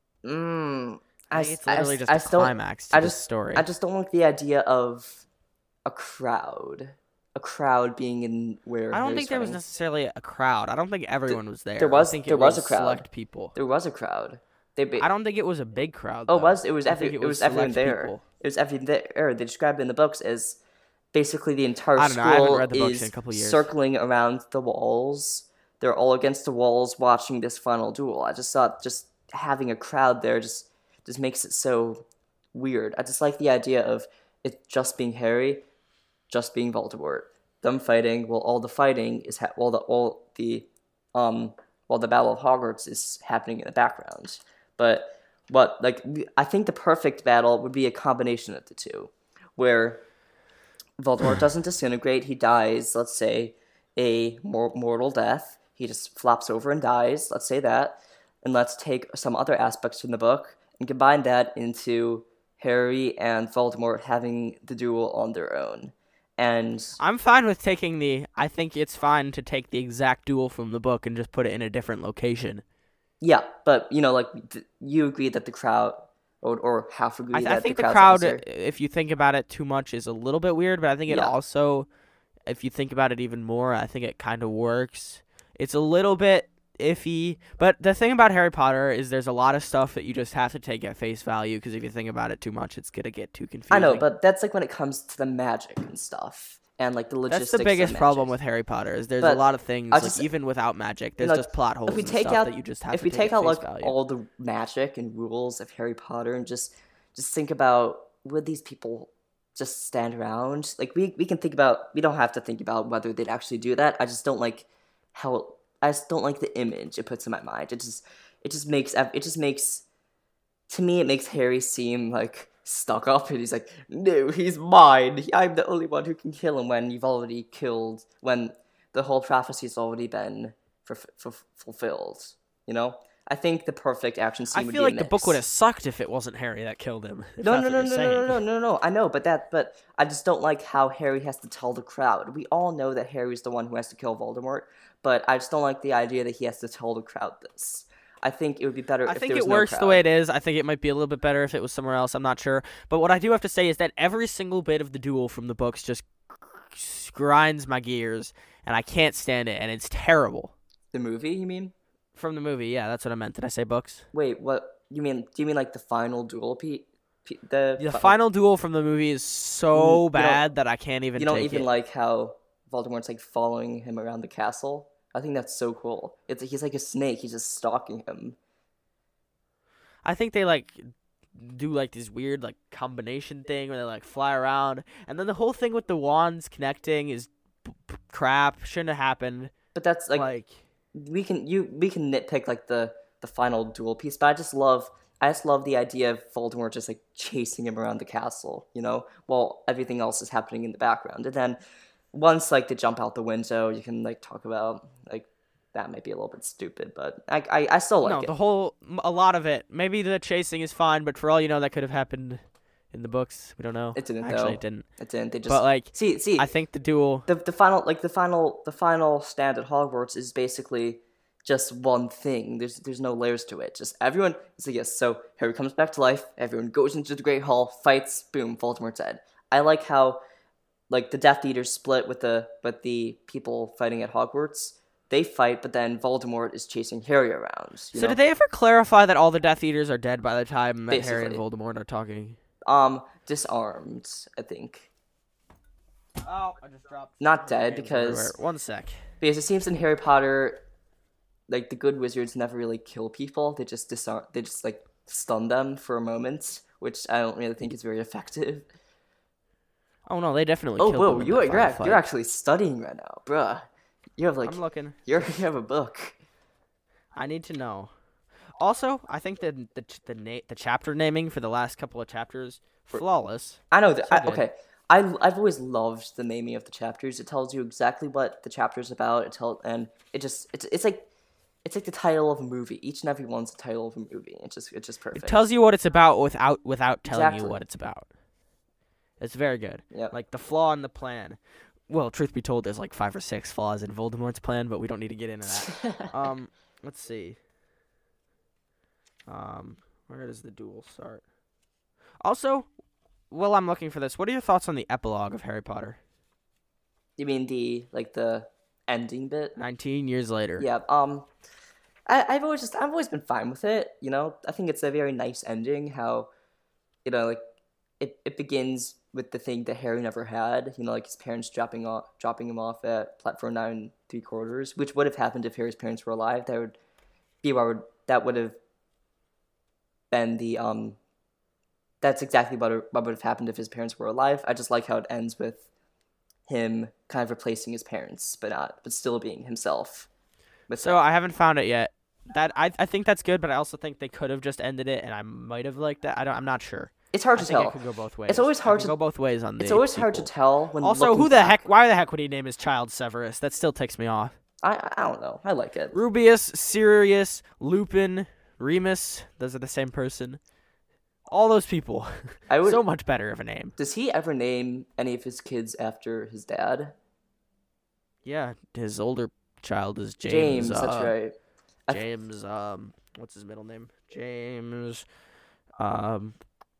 mm, I, I think it's I- literally I, just I a still, climax to I the just story. I just don't like the idea of a crowd, a crowd being in where I don't Harry's think there was fighting. necessarily a crowd. I don't think everyone was there. there was- I think there it was was a crowd. select people. There was a crowd. They ba- I don't think it was a big crowd. oh, it though. was it was I every think it was everyone select there. people. It was everyone there. They described it in the books as basically the entire I don't know, I haven't school read the books is in a couple years. circling around the walls. They're all against the walls watching this final duel. I just thought just having a crowd there just just makes it so weird. I just like the idea of it just being Harry, just being Voldemort, them fighting while all the fighting is ha- while the all the um while the Battle of Hogwarts is happening in the background. But what like I think the perfect battle would be a combination of the two, where Voldemort doesn't disintegrate. He dies, let's say, a mor- mortal death. He just flops over and dies, let's say that. And let's take some other aspects from the book and combine that into Harry and Voldemort having the duel on their own. And I'm fine with taking the. I think it's fine to take the exact duel from the book and just put it in a different location. yeah, but, you know, like, th- you agree that the crowd, or, or half agree I, th- that I think the the crowd's crowd, necessary. if you think about it too much, is a little bit weird. But I think it Yeah. also, if you think about it even more, I think it kind of works. It's a little bit iffy, but the thing about Harry Potter is there's a lot of stuff that you just have to take at face value, because if you think about it too much, it's gonna get too confusing. I know, but that's like when it comes to the magic and stuff. And like the logistics. that's the biggest of problem magic. with Harry Potter is there's But a lot of things I like just- even without magic, there's know, just plot holes if we and take stuff out that you just have if to we take, take at out face like value. all the magic and rules of Harry Potter and just just think about would these people just stand around? Like we we can think about we don't have to think about whether they'd actually do that. I just don't like how I just don't like the image it puts in my mind. It just it just makes ev- it just makes to me it makes Harry seem like stuck up, and he's like, no, he's mine. I'm the only one who can kill him. When you've already killed, when the whole prophecy's already been for, for, fulfilled. You know, I think the perfect action scene I would feel be like a the book mix. would have sucked if it wasn't Harry that killed him. if No, that's no, what no, you're no, no, saying. no, no, no, no. I know, but that, but I just don't like how Harry has to tell the crowd. We all know that Harry's the one who has to kill Voldemort, but I just don't like the idea that he has to tell the crowd this. I think it would be better I if think there was it no works the crowd. way it is. I think it might be a little bit better if it was somewhere else. I'm not sure. But what I do have to say is that every single bit of the duel from the books just grinds my gears, and I can't stand it, and it's terrible. The movie, you mean? From the movie, yeah, that's what I meant. Did I say books? Wait, what? You mean? Do you mean like the final duel? P, P the The fi- final duel from the movie is so Mm, you don't- bad that I can't even You don't take even it. like how Voldemort's like following him around the castle. I think that's so cool. It's he's like a snake. He's just stalking him. I think they like do like this weird like combination thing where they like fly around, and then the whole thing with the wands connecting is p- p- crap. Shouldn't have happened. But that's like, Like, we can you we can nitpick like the the final duel piece. But I just love I just love the idea of Voldemort just like chasing him around the castle. You know, while everything else is happening in the background. And then once like they jump out the window, you can like talk about like that might be a little bit stupid, but I I, I still like no, it. the whole a lot of it. Maybe the chasing is fine, but for all you know, that could have happened in the books. We don't know. It didn't, Actually, though. it didn't. It didn't. They just But like, see see I think the duel. the the final like the final the final stand at Hogwarts is basically just one thing. There's there's no layers to it. Just everyone. So yes. So Harry comes back to life. Everyone goes into the Great Hall, fights. Boom. Voldemort's dead. I like how, like the Death Eaters split with the with the people fighting at Hogwarts. They fight, but then Voldemort is chasing Harry around. You So know? did they ever clarify that all the Death Eaters are dead by the time that Harry and Basically. Voldemort are talking? Um, disarmed. I think Oh, I just dropped. not dead because One sec. because it seems in Harry Potter, like the good wizards never really kill people. They just disarm. They just like stun them for a moment, which I don't really think is very effective. Oh no, they definitely Oh, killed whoa! them in You that are you're, final act- fight. you're actually studying right now, bruh. You have like I'm looking. you're you have a book. I need to know. Also, I think that the the the, na- the chapter naming for the last couple of chapters flawless. I know that. So I, good. okay, I I've always loved the naming of the chapters. It tells you exactly what the chapter's about. It tell and it just it's it's like it's like the title of a movie. Each and every one's the title of a movie. It's just it's just perfect. It tells you what it's about without without telling Exactly. you what it's about. It's very good. Yep. Like the flaw in the plan. Well, truth be told, there's like five or six flaws in Voldemort's plan, but we don't need to get into that. um, let's see. Um, where does the duel start? Also, while I'm looking for this, what are your thoughts on the epilogue of Harry Potter? You mean the like the ending bit? Nineteen years later. Yeah. Um, I I've always just I've always been fine with it. You know, I think it's a very nice ending. How, you know, like it it begins with the thing that Harry never had. You know, like his parents dropping off dropping him off at platform nine and three quarters, which would have happened if Harry's parents were alive. That would be what would that would have been the um. That's exactly what what would have happened if his parents were alive. I just like how it ends with him kind of replacing his parents, but not, but still being himself. With So I haven't found it yet. That I I think that's good, but I also think they could have just ended it, and I might have liked that. I don't. I'm not sure. it's hard I to think tell. it could go both ways. always It hard can to- go both ways on the. It's always hard to sequel. tell when. Also, looking who the back. heck? Why the heck would he name his child Severus? That still ticks me off. I I don't know. I like it. Rubius, Sirius, Lupin, Remus. Those are the same person. All those people. I would. So much better of a name. Does he ever name any of his kids after his dad? Yeah, his older child is James. James. that's uh, right. I th- James. Um, what's his middle name? James. Um.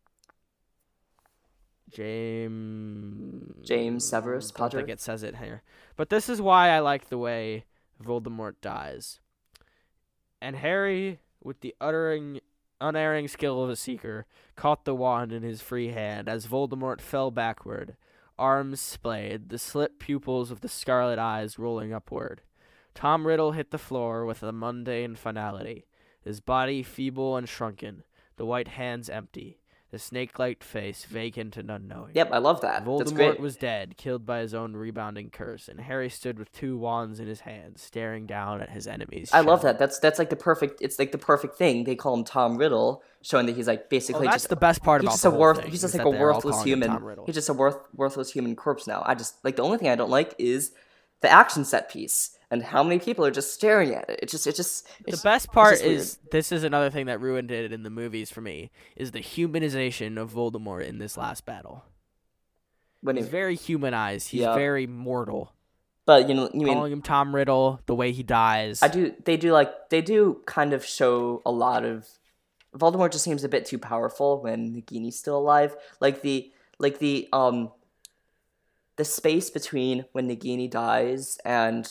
James. James Severus I don't Potter? think it says it here, but this is why I like the way Voldemort dies. And Harry, with the uttering, unerring skill of a seeker, caught the wand in his free hand as Voldemort fell backward, arms splayed, the slit pupils of the scarlet eyes rolling upward. Tom Riddle hit the floor with a mundane finality, his body feeble and shrunken, the white hands empty, the snake-like face vacant and unknowing. Yep, I love that. That's Voldemort great. was dead, killed by his own rebounding curse, and Harry stood with two wands in his hands, staring down at his enemies. I love that. That's that's like the perfect. It's like the perfect thing. They call him Tom Riddle, showing that he's like Oh, basically that's just the best part he's about just the a whole worth. thing, He's just is like that a they're all worthless calling him human. Tom Riddle. He's just a worth worthless human corpse now. I just like the only thing I don't like is the action set piece and how many people are just staring at it. It just it just The it's, best part just weird. is this is another thing that ruined it in the movies for me is the humanization of Voldemort in this last battle. when He's he, very humanized. He's Yeah. very mortal. but you know you mean Calling him Tom Riddle, the way he dies. I do. They do like they do kind of show a lot of. Voldemort just seems a bit too powerful when Nagini's still alive. Like the like the um. The space between when Nagini dies and.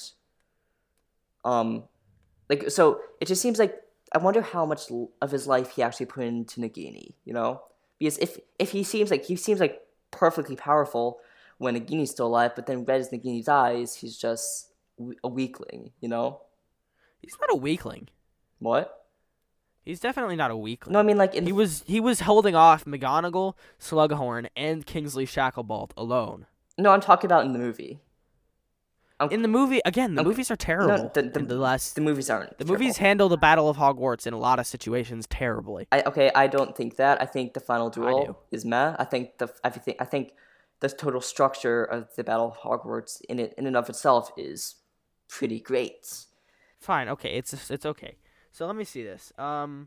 Um, like so, it just seems like I wonder how much l- of his life he actually put into Nagini. You know, because if if he seems like he seems like perfectly powerful when Nagini's still alive, but then right as Nagini dies, he's just w- a weakling. You know He's not a weakling. what? He's definitely not a weakling. No, I mean like in He was he was holding off McGonagall, Slughorn, and Kingsley Shacklebolt alone. no, I'm talking about in the movie. In the movie, again, the Okay. movies are terrible. the- the- in the last, The movies aren't. the terrible. movies handle the Battle of Hogwarts in a lot of situations terribly. I okay, I don't think that. I think the final duel do. is meh. I think the everything. I think the total structure of the Battle of Hogwarts in it in and of itself is pretty great. Fine, okay, it's it's okay. So let me see this. Um,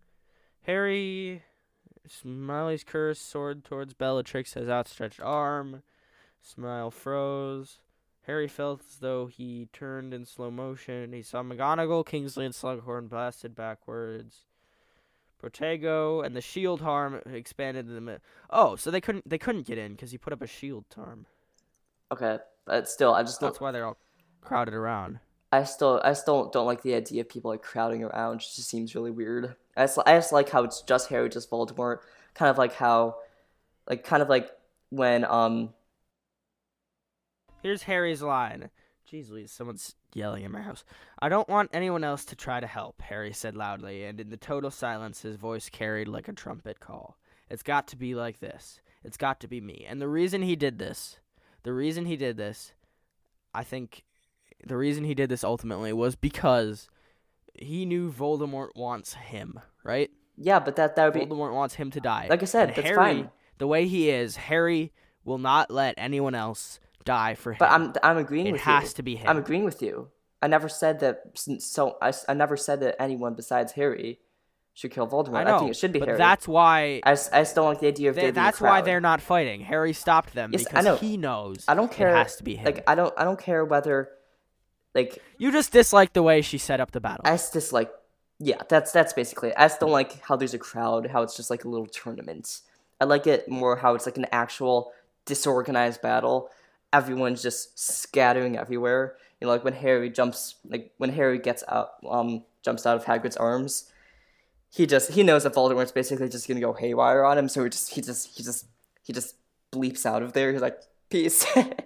Harry, Smiley's curse, sword towards Bellatrix, has outstretched arm. Smile froze. Harry felt as though he turned in slow motion. He saw McGonagall, Kingsley, and Slughorn blasted backwards. Protego and the shield harm expanded in the middle. Oh, so they couldn't they couldn't get in because he put up a shield harm. Okay, but still, I just don't. That's why they're all crowded around. I still, I still don't like the idea of people like crowding around. It just seems really weird. I just, I just like how it's just Harry, just Voldemort. Kind of like how, like, kind of like when um. Here's Harry's line. Jeez Louise, someone's yelling in my house. I don't want anyone else to try to help, Harry said loudly, and in the total silence his voice carried like a trumpet call. It's got to be like this. It's got to be me. And the reason he did this, the reason he did this, I think the reason he did this ultimately was because he knew Voldemort wants him, right? Yeah, but that that would be. Voldemort wants him to die. Like I said, and that's Harry, fine. The way he is, Harry will not let anyone else die for him. But I'm I'm agreeing it with you. It has to be him. I'm agreeing with you. I never said that. So I, I never said that anyone besides Harry should kill Voldemort. I know, I think it should be but Harry. that's why. I, I still don't like the idea of they, there being a That's why crowd. they're not fighting. Harry stopped them Yes, I because know. he knows. I don't care. It has to be him. Like I don't I don't care whether, like You just dislike the way she set up the battle. I just like yeah that's that's basically it. I just don't like how there's a crowd, how it's just like a little tournament. I like it more how it's like an actual disorganized battle. Everyone's just scattering everywhere. You know, like when Harry jumps, like when Harry gets out, um, jumps out of Hagrid's arms, he just he knows that Voldemort's basically just gonna go haywire on him. So he just he just he just he just bleeps out of there. He's like, peace.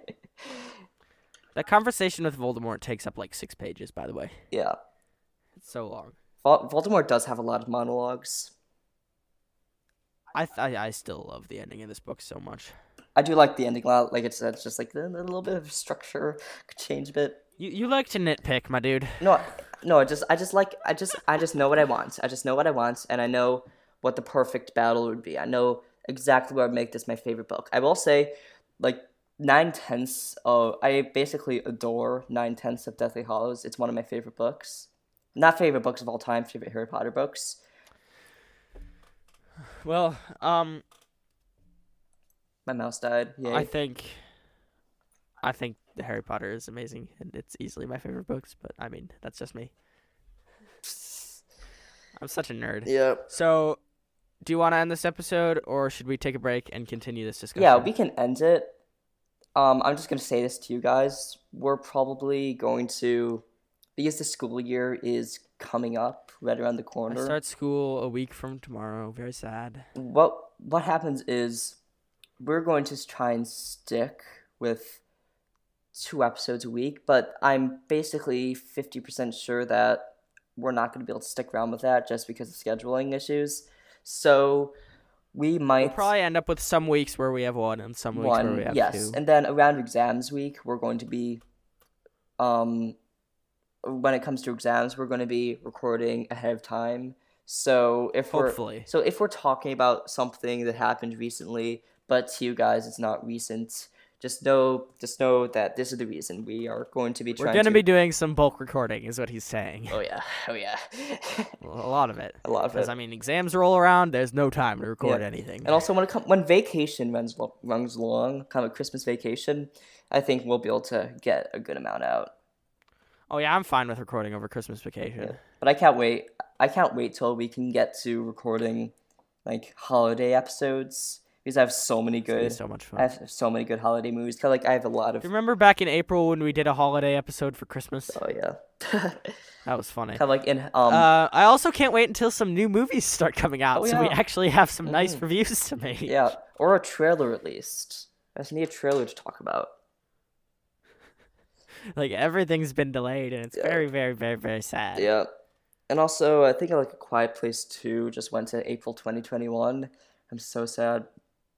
That conversation with Voldemort takes up like six pages, by the way. Yeah, It's so long. Vol- Voldemort does have a lot of monologues. I, th- I I still love the ending of this book so much. I do like the ending a lot. Like it's, it's just like a little bit of structure could change a bit. You you like to nitpick, my dude. No, no, I just, I just like, I just, I just know what I want. I just know what I want, and I know what the perfect battle would be. I know exactly what would make this my favorite book. I will say, like nine tenths of, I basically adore nine tenths of Deathly Hallows. It's one of my favorite books. Not favorite books of all time. Favorite Harry Potter books. Well, um, My mouse died. Yay. I think, I think the Harry Potter is amazing, and it's easily my favorite books. But I mean, that's just me. I'm such a nerd. Yeah. So, do you want to end this episode, or should we take a break and continue this discussion? Yeah, we can end it. Um, I'm just gonna say this to you guys. We're probably going to, because the school year is coming up right around the I corner. start school a week from tomorrow. Very sad. What what happens is we're going to try and stick with two episodes a week, but I'm basically fifty percent sure that we're not going to be able to stick around with that just because of scheduling issues. So we might We'll probably end up with some weeks where we have one and some weeks where we one, have yes, two. and then around exams week, we're going to be, um, when it comes to exams, we're going to be recording ahead of time. So if Hopefully. we're so if we're talking about something that happened recently, but to you guys it's not recent, just know just know that this is the reason we are going to be We're trying. going to to be doing some bulk recording, is what he's saying. Oh yeah, oh yeah, A lot of it. a lot of Because, it. I mean, exams roll around, there's no time to record Yeah. anything. And also when it come when vacation runs lo- runs long, kind of Christmas vacation, I think we'll be able to get a good amount out. Oh, yeah, I'm fine with recording over Christmas vacation. Yeah. But I can't wait. I can't wait till we can get to recording like holiday episodes because I have so many It's gonna be good. so much fun. I have so many good holiday movies. 'Cause, like I have a lot of. Do you remember back in April when we did a holiday episode for Christmas? Oh yeah. That was funny. Kind of like in um. Uh, I also can't wait until some new movies start coming out, Oh, so we yeah. actually have some nice Mhm. reviews to make. Yeah, or a trailer at least. I just need a trailer to talk about. Like, everything's been delayed, and it's Yeah. very, very, very, very sad. Yeah, and also I think like A Quiet Place Two just went to April twenty twenty one. I'm so sad.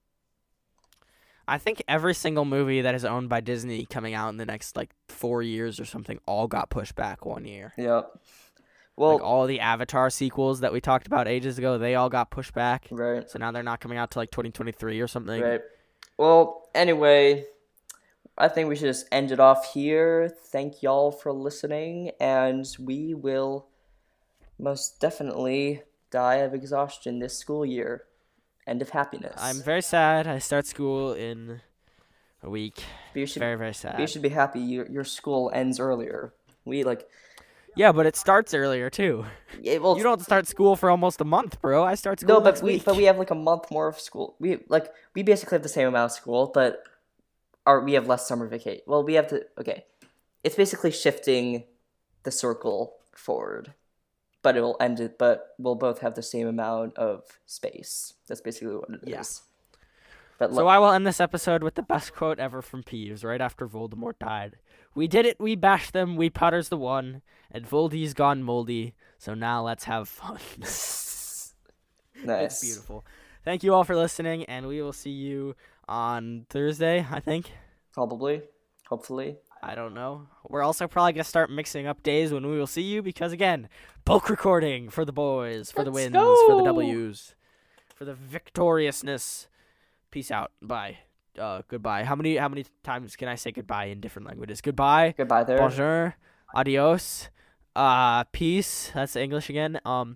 I think every single movie that is owned by Disney coming out in the next, like, four years or something all got pushed back one year. Yeah. Well, Like, all the Avatar sequels that we talked about ages ago, they all got pushed back. right. So now they're not coming out till, like, twenty twenty-three or something. Right. Well, anyway, I think we should just end it off here. Thank y'all for listening, and we will most definitely die of exhaustion this school year and of happiness. I'm very sad. I start school in a week. But you should, Very, very but sad. you should be happy. Your your school ends earlier. We like, Yeah, but it starts earlier too. yeah, well, You don't start school for almost a month, bro. I start school no, but next we week. but we have like a month more of school. We like we basically have the same amount of school, but our we have less summer vacation. Well, we have to. Okay, it's basically shifting the circle forward, but it will end it. But we'll both have the same amount of space. That's basically what it is. Yeah. But So look, I will end this episode with the best quote ever from Peeves, right after Voldemort died. We did it, we bashed them, we Potter's the one, and Voldy's gone moldy, so now let's have fun. nice. It's beautiful. Thank you all for listening, and we will see you on Thursday, I think. Probably, hopefully. I don't know. We're also probably going to start mixing up days when we will see you, because again, bulk recording for the boys, for the Let's wins, for the go! W's, for the victoriousness. Peace out. Bye. Uh, goodbye. How many how many times can I say goodbye in different languages? Goodbye. Goodbye there. Bonjour. Adios. Uh, peace. That's English again. Um.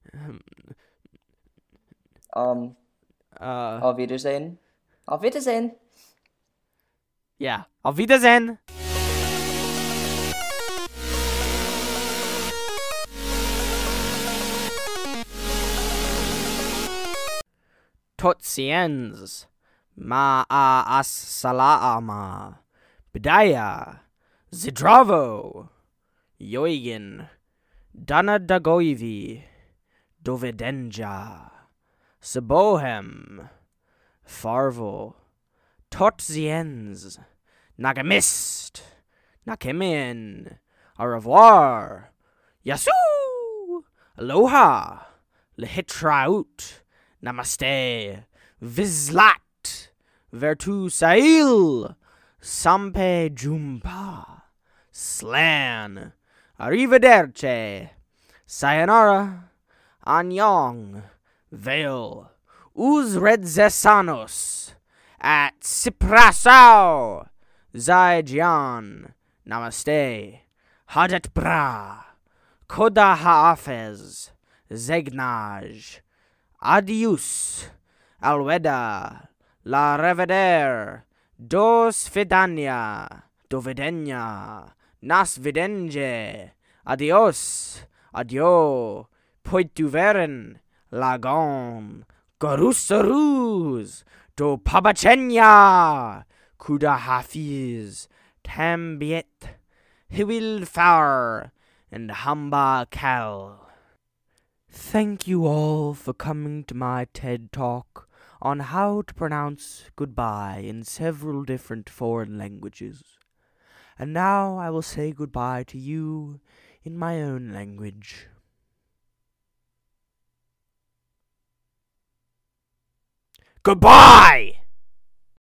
Um, Uh. Auf Wiedersehen. Auf Wiedersehen. Yeah. Auf Wiedersehen. Totsiens. Ma as salama. Bidaya. Zidravo. Yoigin. Dana Dagoivi. Dovedenja. Sabohem. Farvo. Totsiens. Nagamist. Nakemin. Au revoir. Yasu. Aloha. Lehitraut. Namaste. Vizlat. Vertu Sail. Sampe Jumpa. Slan. Arrivederci. Sayonara. Annyeong. Veil. Uz redzesanos. At Siprasao. Zaijian. Namaste. Hadet bra. Koda haafez. Zegnaj. Adios. Alweda. La reveder. Dos vidania. Dovidenia. Nas videnge. Adios. Adio. Poituveren. Lagon. Garusaruz. Do pabachenya. Kuda hafiz. Tambiet. Hiwil far. And hamba cal. Thank you all for coming to my TED Talk on how to pronounce goodbye in several different foreign languages. And now I will say goodbye to you in my own language. Goodbye!